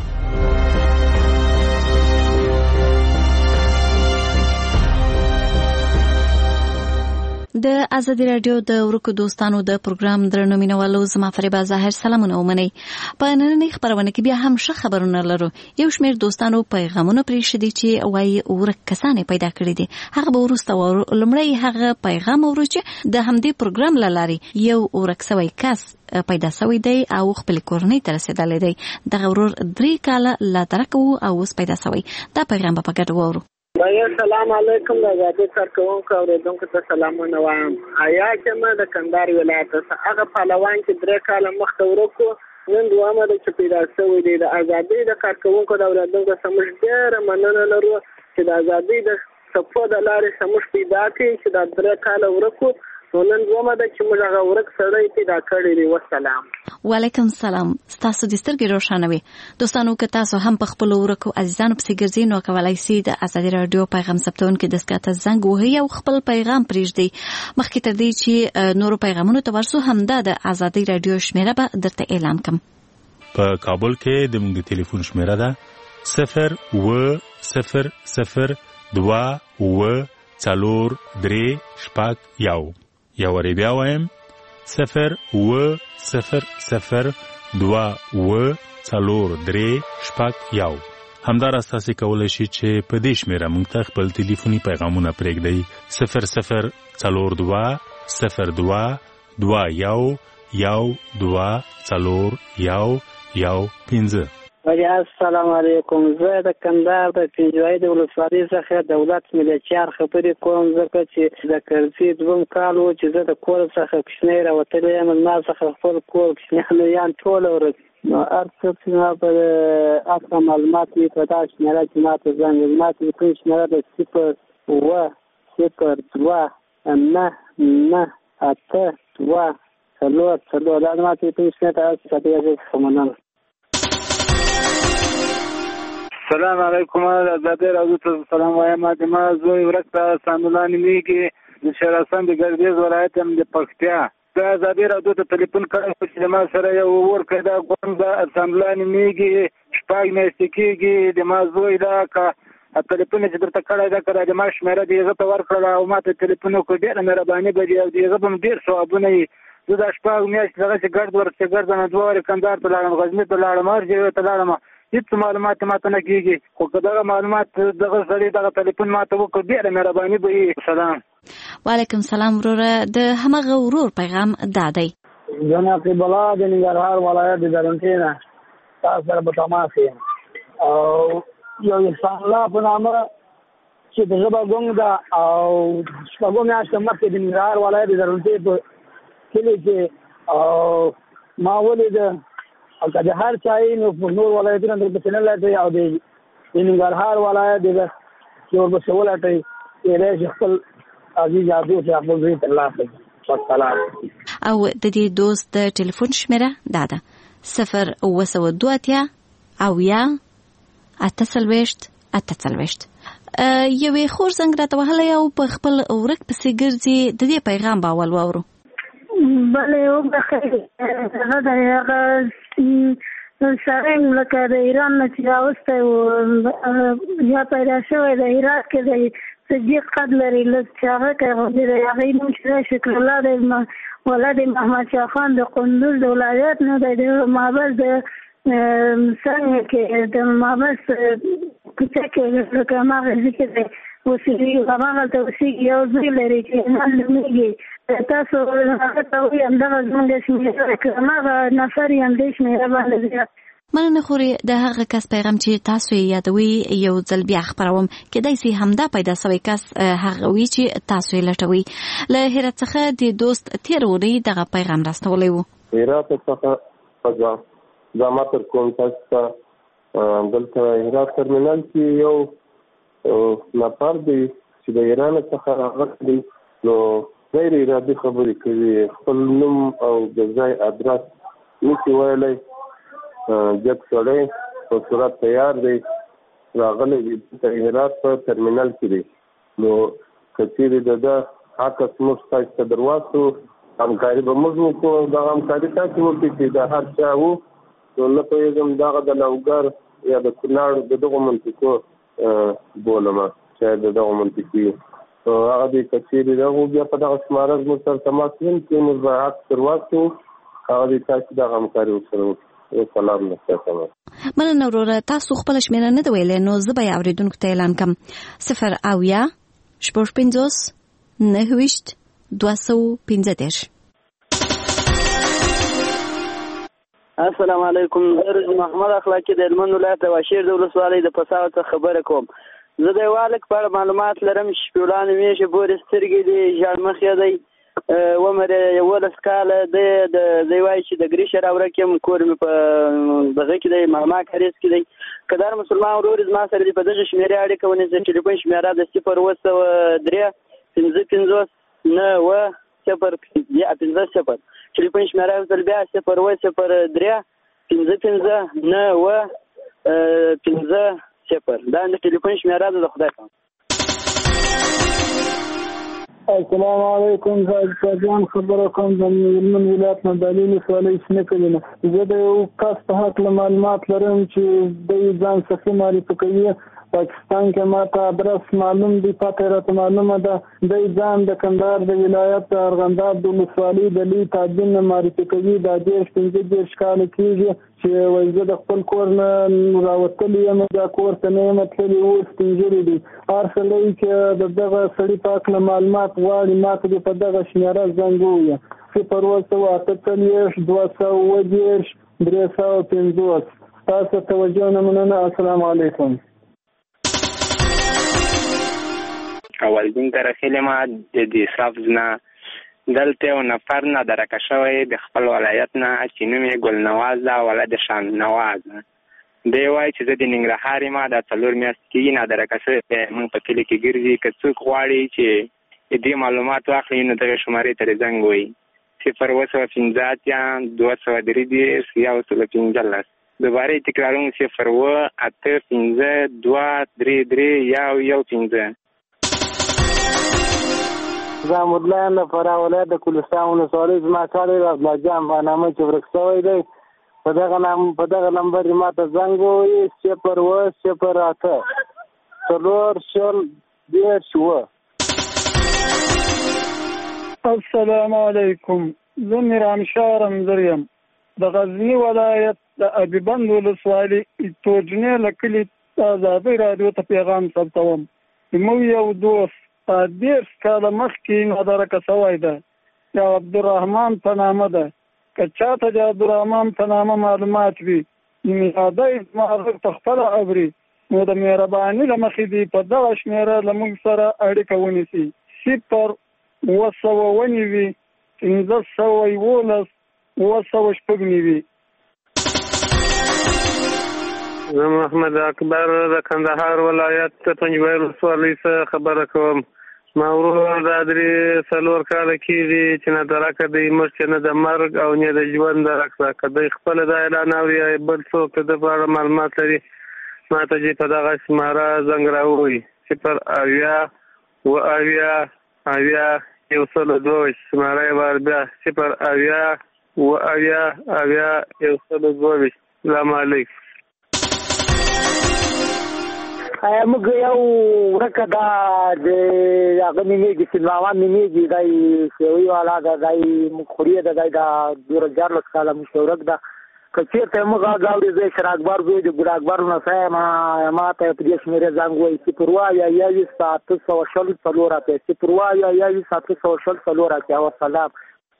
د ازادي رادیو د ورکو دوستانو د پروګرام درنو مینوالو زما فریبا ظاهر سلامونه ومنئ. په نننۍ خبرونه کې بیا هم ښه خبرونه لرو. یو شمېر دوستانو پیغامونه پرېښودي چې وایي ورک کسان یې پیدا کړي دي. هغه به وروسته واورو. لومړی هغه پیغام اورو چې د همدې پروګرام له لارې یو ورک سوی کس پیدا سوی دی او خپل کورنۍ ته رسېدلی دی. دغه ورور درې کاله لا درکه و او اوس پیدا سوی. دا پیغام به په ګډه واورو. السلام علیکم د آزادۍ کارکوونکو اورېدونکو ته سلامونه وایم. حیا چې د کندهار ولایت څخه هغه پهلوان چې درې کاله مخکې ورک و نن دوامه ده چې پیدا شوی دی. د آزادۍ د کارکوونکو د اورېدونکو څخه موږ ډېره مننه لرو چې د آزادۍ د صفو د لارې څخه موږ پیدا کړي چې دا درې کاله ورک و. نو نن دوامه ده چې موږ هغه ورک سړی پیدا کړی دی. وسلام. وعلیکم سلام. ستاسو د سترګې روښانه وي. دوستانو که تاسو هم په خپلو ورکو عزیزانو پسې ګرځئ نو کولی سئ د ازادي راډیو پیغام ثبتونکي دستګاه ته زنګ ووهئ او خپل پیغام پرېږدئ. مخکې تر دې چې نورو پیغامونو ته ورسو همدا د ازادي راډیو شمېره به درته اعلان کړم. په کابل کې د موږ د ټلیفون شمېره ده صفر اوه صفر صفر دوه اوه څلور درې شپږ یو. یا وری بیا وایم صفر اوه صفر صفر دوه اوه څلور درې شپږ یو. همداراز تاسو کولی شئ چې په دې شمېره موږ ته خپل ټلیفوني پیغامونه پرېږدئ. صفر صفر څلور دوه صفر دوه دوه یو یو دوه څلور یو یو پنځه. السلام علیکم. زه د کندهار د پنجوایي د ولسوالۍ څخه دولت ملیچیار خبرې کوم ځکه چې د کرزي دوم کال و چې زه د کور څخه کوچنی راوتلی یم. زما څخه خپل کور کوچنیان ټول ورک. نو هر څوک چې ما په هغه معلومات وي په دا شمېره چې ما ته زنګ زما تلیفون شمېره د صفر اوه صفر دوه نهه نهه اته دوه څلور څلور. دا زما تلیفون شمېره ته څه مننه. السلام علیکم. آزادۍ راډیو ته سلام وایم. د ما زوی ورک ته سامدولله نومېږي. د شیراسان د ګردیز ولایت یم د پکتیا. د آزادۍ راډیو ته ټلیفون کړی خو چې د ما سره یو ور پیدا کوم د سامدولله نومېږي. شپږ میاشتې کېږي. د ما زوی دا که ټلیفون چې درته کړی ده که د ما شمېره د هغه ته ورکړله او ما ته ټلیفون وکړو ډېره مهرباني به دي او د هغه به م ډېر ثوابونه وي. زه دا شپږ میاشتې دغسې ګرد ورپسې ګرځم. دوه وارې کندهار ته لاړم، غزني ته لاړم، هر ځای ته لاړم، هیڅ معلومات ما ته نه کېږي. خو که دغه معلومات دغه سړي دغه ټلیفون ما ته وکړ ډېره مهرباني به وي. سلام. وعلیکم سلام وروره. د همغه ورور پیغام دا دی. زه نقیب الله د ننګرهار ولایت د درنټې نه تاسو سره په تماس یم او یو احسان الله په نامه چې د ژبه ګونګ ده او شپږو میاشتو مخکې د ننګرهار ولایت د درنټې په کلي کې او ما ولیده او که د هر چا یې نو په نور ولایتونه درپسې نه لټوي او د ننګرهار ولایت د چې ورپسې ولټوي کېدای شي خپل عزیز عبدو چې خپل زوی ترلاسه کړي. والسلام. او د دې دوست د ټلیفون شمېره دا ده صفر اوه سوه دوه اتیا اویا اته څلوېښت اته څلوېښت. یوې خور زنګ راته وهلی او په خپل ورک پسې ګرځي. د دې پیغام به اول واورو. بله وبخښئ. هغه د هغه سړی لکه د ایران نه چې راوستی و یا پیدا شوی د عراق کې دی صدیق قد لري لږ چې هغه کوي د هغې نوم چې دی شکر الله دی ولد محمد شاه خان د قندوز د ولایت نه دی. د محبس د څنګه کې د محبس کوڅه کې لکه هماغه ځای کې دی اوسېږي. هماغلته اوسېږي. یو زوی لري چې ایمان نومېږي. تاسو هغه ته ووایم دغه زموږ شمېره که هماغه نفر یې همدې شمېره باندې زیات. مننه خورې. د هغه کس پیغام چې تاسو یې یادوي یو ځل بیا خپروم. کېدای سي همدا پیدا سوی کس هغه وي چې تاسو یې لټوي. له هرات څخه د دوست تېره اونۍ دغه پیغام راستولی و. هرات څخه زما تر کوم تاسو ته دلته هرات ترمینل کې یو نفر دی چې د ایران څخه راغلی دی نو غیر ارادي خبرې کوي. خپل نوم او د ځای ادرس نشي ویلی. جګ سړی په صورت تیار دی راغلی دی د هرات په ترمینل کې دی. نو کچېرې د ده عکس موږ تاسو ته درواستو، همکاري به موږ وکړو. دغه همکاري تاسو وکړئ چې د هر چا وو. نو نه پوهېږم دغه د لوګر یا د کونړ د دغو منطقو بولم چې د دغو منطقې نو هغه د کچېرې دغو بیا په دغه شماره زموږ سره تماس ونیم چې موږ به عکس درواستو، هغه د تاسو دغه همکاري ورسره وکړو. سلام نستاسم. مننه وروره، تاسو خپل شمیره نه دی ویلی، نو زه به یې اورېدونکو ته اعلان کړم. صفر اویا شپږ پنځوس نهه ویشت دوه سوه پنځه دېرش. السلام علیکم. زه محمد اخلاقي د هلمند ولایت د واشیر د ولسوالۍ د پساو څخه خبره کوم. زه د یوه هلک په اړه معلومات لرم چې شپېلانو میاشتې پورې سترګې دي، ژړ مخ یې دی، عمر یې یولس کاله دی. دی وایي چې د ګریشه راورک یم، کور مې په دغه کې دی، ماما کاریز کې دی. که دا مسلمان ورور زما سره دي په دغه شمېرې اړیکه ونیسي. ټلیفون شمېره د صفر اوه سوه درې پنځه پنځوس نه اوه صفر بیا پنځه صفر. ټلیفون شمېره تل بیا صفر اوه صفر درې پنځه پنځه نه اوه پنځه صفر. دا د ټلیفون شمېره ده. د خدای په السلام علیکم. زه جان خبره کوم د هلمند ولایت نه د علي ولسوالۍ شنه کلي. زه د یو کس په هکله معلومات لرم چې دی ځان سخي معرفي کوي. پاکستان کې ماته ادرس معلوم دی، پته راته معلومه ده. دی ځان د کندهار د ولایت د ارغنداب د ولسوالۍ د لوی تابعین نه معرفي کوي. دا دېرش پنځه دېرش کاله کېږي چې وایي زه د خپل کور نه راوتلی یم، دا کور ته نه یم تللی، اوس سپین ږیری دی. هر سړی چې د دغه سړي په هکله معلومات غواړي ما ته دې په دغه شمېره زنګ ووایه. صفر اوه سوه اته څلوېښت دوه سوه اووه دېرش درې سوه پنځوس. تاسو توجه نه مننه. السلام علیکم. اولدین درخیل ما د دې سبز نه دلته یو نفر نه درکه شوی د خپل ولایت نه چې نوم یې ګلنواز ده، ولد شان نواز. دی وایي چې زه د ننګرهار یم، دا څلور میاشتې کېږي نادرکه شوی مونږ په کلي کې ګرځي. که څوک غواړي چې دې معلومات واخلي نو دغه شمارې ته یې زنګ ووایي. صفر اوه سوه پنځه اتیا دوه سوه درې دېرش یو سل پنځلس. دوباره یې تکراروم، صفر اوه اته پنځه دوه درې درې یو یو پنځه. زه احمدالله یم د فراه ولایت د کلستان ولسوالۍ. زما کار یې عبدالله جان په نامه چې ورک شوی دی. په دغه نام په دغه نمبر یې ما ته زنګ ووایي. صفر اوه صفر اته څلور شل دېرش اوه. السلام علیکم. زه میرانشاه رمزر یم د غزني ولایت د ابیبند ولسوالۍ توجنې له کلي ازادۍ راډیو ته پیغام ثبتوم. زموږ یو دوست دېرش کاله مخکې نادرکه شوی ده، یا عبدالرحمن په نامه ده. که چاته د عبدالرحمن په نامه معلومات وي نو دی زما غږ په خپله اوري، نو د مهرباني له مخې دي په دغه شمېره له موږ سره اړیکه ونیسي. صفر اوه سوه ونیوي پنځه سوه یولس اوه سوه شپږ نیوي. زه محمد اکبر د کندهار ولایت پنجوایي ولسوالۍ څخه خبره کوم. ما ورور دا درې څلور کاله کېږي چې نه درکه دی، موږ چې نه د مرګ او نه د ژوند درک راکړه. دی خپله دا اعلان اوري یا بل څوک د ده په اړه معلومات لري ما ته چې په دغه شماره زنګ راووایي. صفر اویا اوه اویا اویا یو سل دوه ویشت. شماره یې بار بیا صفر اویا اوه اویا اویا یو سل دوه ویشت. سلام علیکم. موږ یو ورکه دا د هغه نومېږي سلماوان نومېږي، دی سیوي والا ده، دی موږ خوري ده، دی دا دوره دیارلس کاله موږ ورک ده. که چېرته موږ غږ اوري زه شراکبار زوی د ګل اکبر نڅا یم، ما ته په دې شمېرې زنګ وایي. صفر اوه اویا یوویشت اته سوه شل څلور اتیا. صفر اوه اویا یوویشت اته سوه شل څلور اتیا. وسلام.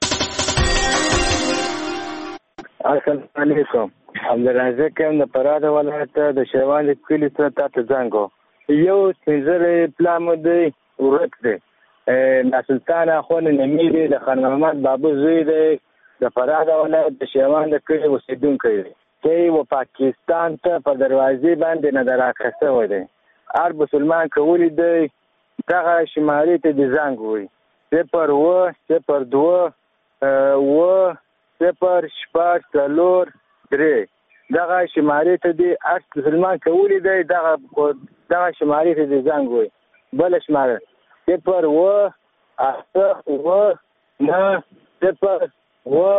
السلام علیکم. عبدالرزاق یم د فراه ولایت د شیوان د کلي څخه تاته زنګ و. یو سپین زری پلا مو دی ورک دی، ناسلطان اخوان نمي دی، د خان محمد بابو زوی دی، د فراه ولایت د شیوان د کلي اوسېدونکی دی. دی و پاکستان ته په دروازې باندې نه راکړه شوی دی. هر مسلمان که ولیدی دغه شمارې ته د زنګ ووایي. صفر اوه صفر دوه اوه صفر شپږ څلور درې دغه شمارې ته دې هر مسلمان کولی دی دغه دغه شمارې ته دې زنګ ووهي. بله شماره صفر اوه اته اوه نهه صفر اوه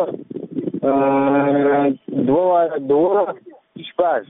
دوه دوه شپږ.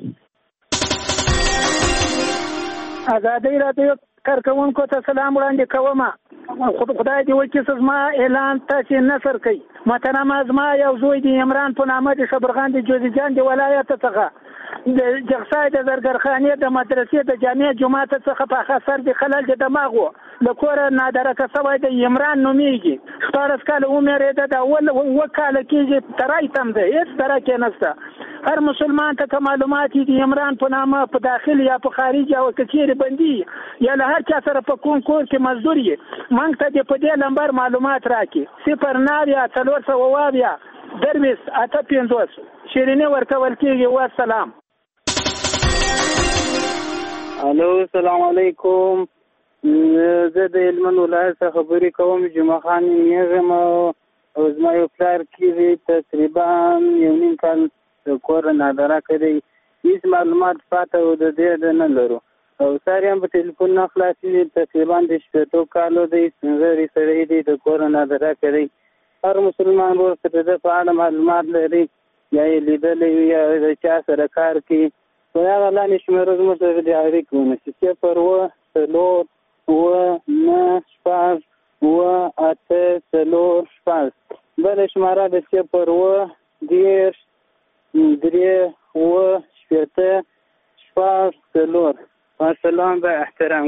ازادي راډیو کارکوونکو ته سلام وړاندې کوم. خدای دې وکړي چې زما اعلان تاسې نثر کوي. محترمه زما یو زوی دی عمران په نامه د شبرغان د جوزجان د ولایت څخه د جغسای د زرګرخانې د مدرسې د جامع جماعت څخه په خاصر د خلل د دماغ و له کوره نادرکه سوی د عمران نومیږي. شپاړس کاله عمر یې د اول اوه کاله کېږي ترای تم دی هېڅ درکې نشته. هر مسلمان ته که معلومات دي عمران په نامه په داخل یا په خارج او که چیرې بندي یا له هر چا سره په کوم کور کې مزدور یې موږ ته دې په دې نمبر معلومات راکړي. صفر نهه یا څلور سوه اویا درویشت اته پنځوس شیریني ورکول کېږي. والسلام. الو السلام علیکم. زه د هلمند ولایت څخه خبرې کوم. جمعه خان نومیږم او زما یو پلار کېږي تقریبا یو نیم کال د کور نادره کړی. هېڅ معلومات پاته او د دې د نه لرو او ساري هم په ټلیفون نه خلاصي تقریبا د شپېتو کالو دی سپینځري سړی دی د کور نادره کړی. هر مسلمان ورور ته د په اړه معلومات لري یا یې لیدلی وي یا د چا سره کار کوي په هغه لاندې شمېره زموږ سره د اړیکې ونیسي. صفر اوه څلور اوه نهه شپږ اوه اته څلور شپږ. بله شماره د صفر اوه دېرش درې اوه شپېته شپږ څلور. والسلام به احترام.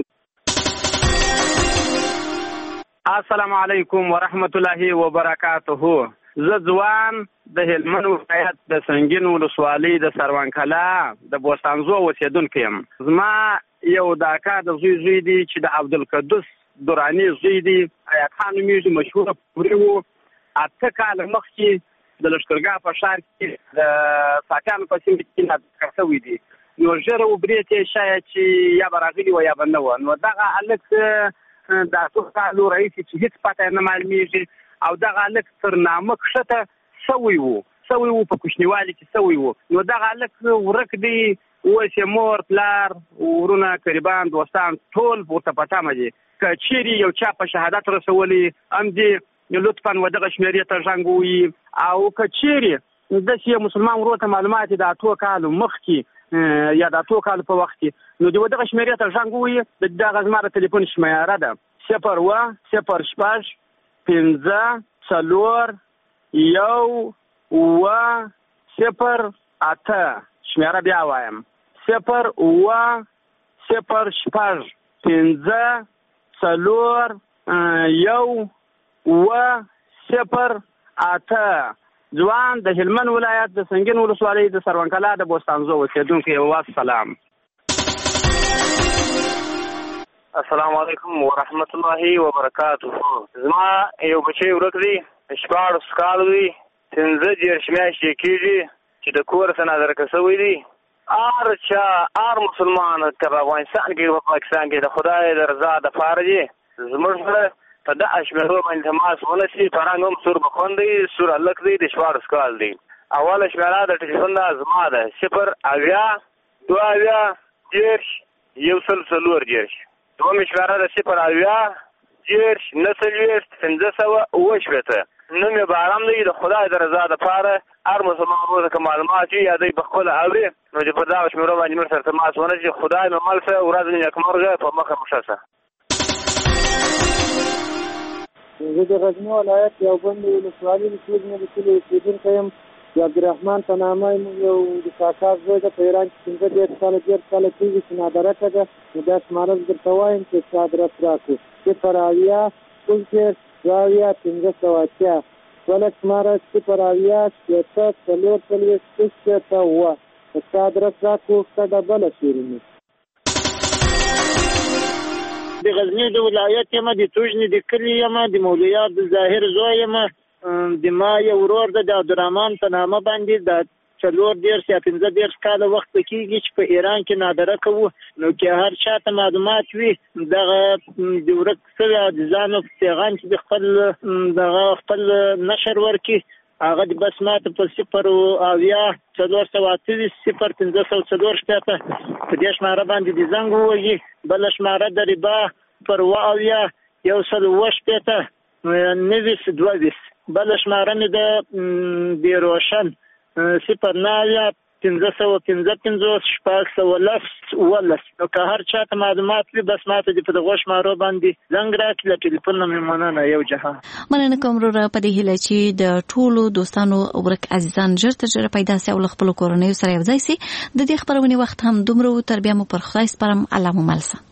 السلام علیکم ورحمت الله وبرکاته. زه ځوان د هلمند ولایت د سنګین ولسوالۍ د سروان کلا د بوستانزو اوسېدونکی یم. زما یو د اکا د زوی زوی دی چې د عبدالقدوس دراني زوی دی ایات خان نومیږي مشهوره پورې و. اته کاله مخکې د لښکرګاه په ښار کې د ساکانو په سیمه کې ناطقه شوی دی. نو ژر وبرېتې شاید چې یا به راغلي وه یا به نه وه. نو دغه هلک د اتو کالو راهیسې چې هېڅ پته نه معلومېږي او دغه هلک تر نامه کښته سوی و سوی و په کوچنیوالي کې سوی و. نو دغه هلک ورک دی. اوس یې مور پلار ورونه قریبان دوستان ټول ورته په تمه دي. که چیرې یو چا په شهادت رسولی هم دې لطفا و دغه شمېرې ته زنګ ووهي او که چیرې داسې یو مسلمان ورور ته معلومات د اتو کالو مخکې یا د اتو کالو په وخت کې نو د دغه شمېرې ته زنګ ووهي. دغه زما د تلیفون شمېره ده صفر اوه صفر شپږ پنځه څلور یو اوه صفر اته. شمېره بیا وایم صفر اوه صفر شپږ پنځه څلور یو اوه صفر اته. ځوان د هلمند ولایت د سنګین ولسوالۍ د سروان کلا د بوستانزو اوسېدونکی. والسلام. السلام علیکم ورحمت الله وبرکاته. زما یو بچی ورک دی شپاړس کالو دی پنځه دېرش میاشتې کېږي چې د کور څخه ناظرکه شوی دی. هر چا هر مسلمان که په افغانستان کې په پاکستان کې د خدای د رضا دپاره دی زموږ سره په دغه شمېرو باندې تماس ونیسي. فرهنګ هم سور بخون دی سور هلک دی د شپاړس کال دی. اوله شمېره د ټلیفون ده زما ده صفر اویا دوه اویا دېرش یو سل څلور دېرش. دومې شمېره ده صفر اویا دېرش نهه څلوېښت پنځه سوه اوه شپېته. نوم یې بارام دی د خدای د رضا دپاره. هر مسلمان ورور که معلومات وي یا دی پخپله اوري نو چې په دغه شمېرو باندې موږ سره تماس ونیسي. خدای مو مل شه ورځ مې نیکمرغه په مخه مو ښه شه. زه د غزني ولایت یو بند ولسوالۍ د سوزمې د کلي اوسېدونکی یم. د عبدالرحمن په نامه یو د کاکا زوی ده په ایران کې پنځه دېرش کاله دېرش کاله کېږي چې نادرکه ده. نو دا شماره زه درته وایم چې څه ادرس راکړو. صفر اویا شپږ دېرش دوه اویا پنځه سوه اتیا. بله شماره صفر اویا شپېته څلور څلوېښت شپږ شپېته اووه. که څه ادرس راکړو ښه ډبله شیریني. د غزني د ولایت یم د توژنې د کلي یم د مولویات د ظاهر زوی یم. د ما یو ورور ده د عبدالرحمن په نامه باندې د څلور دېرش یا پنځه دېرش کاله وخت به کېږي چې په ایران کې نادره کوو. نو که هر چا ته معلومات وي دغه د ورک شوي عزیزانو په پیغام کې د خپل دغه خپل نشر ورکړي هغه د بس ماته په صفر اویا څلور سوه اته ویشت صفر پنځه سوه څلور شپېته په دې شماره باندې د زنګ ووهي. بله شماره د ربا پر اوه اویا یو سل اوه شپېته نوي دوه ویشت. بله شماره مې د د روشن صفر نه اویا پنځه سوه پنځه پنځوس شپږ سوه لس اوولس. نو که هر چا ته معلومات وي بس ماته دې په دغو شمارو باندې زنګ راکړي. له ټلیفون نه مې مننه. یو جهان. مننه کوم وروره په دې هیله چې د ټولو دوستانو ورک عزیزان ژر تر ژره پیدا سي او له خپلو کورنیو سره یو ځای سي. د دې خپرونې وخت هم دومره و. تر بیا مو پر خدای سپارم. الله مو مل شه.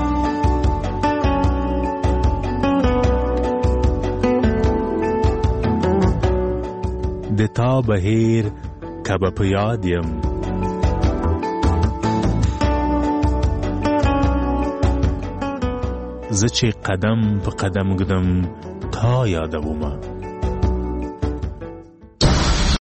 د تا بهیر که به په یاد یم زه چې قدم په قدم ږدم تا یادومه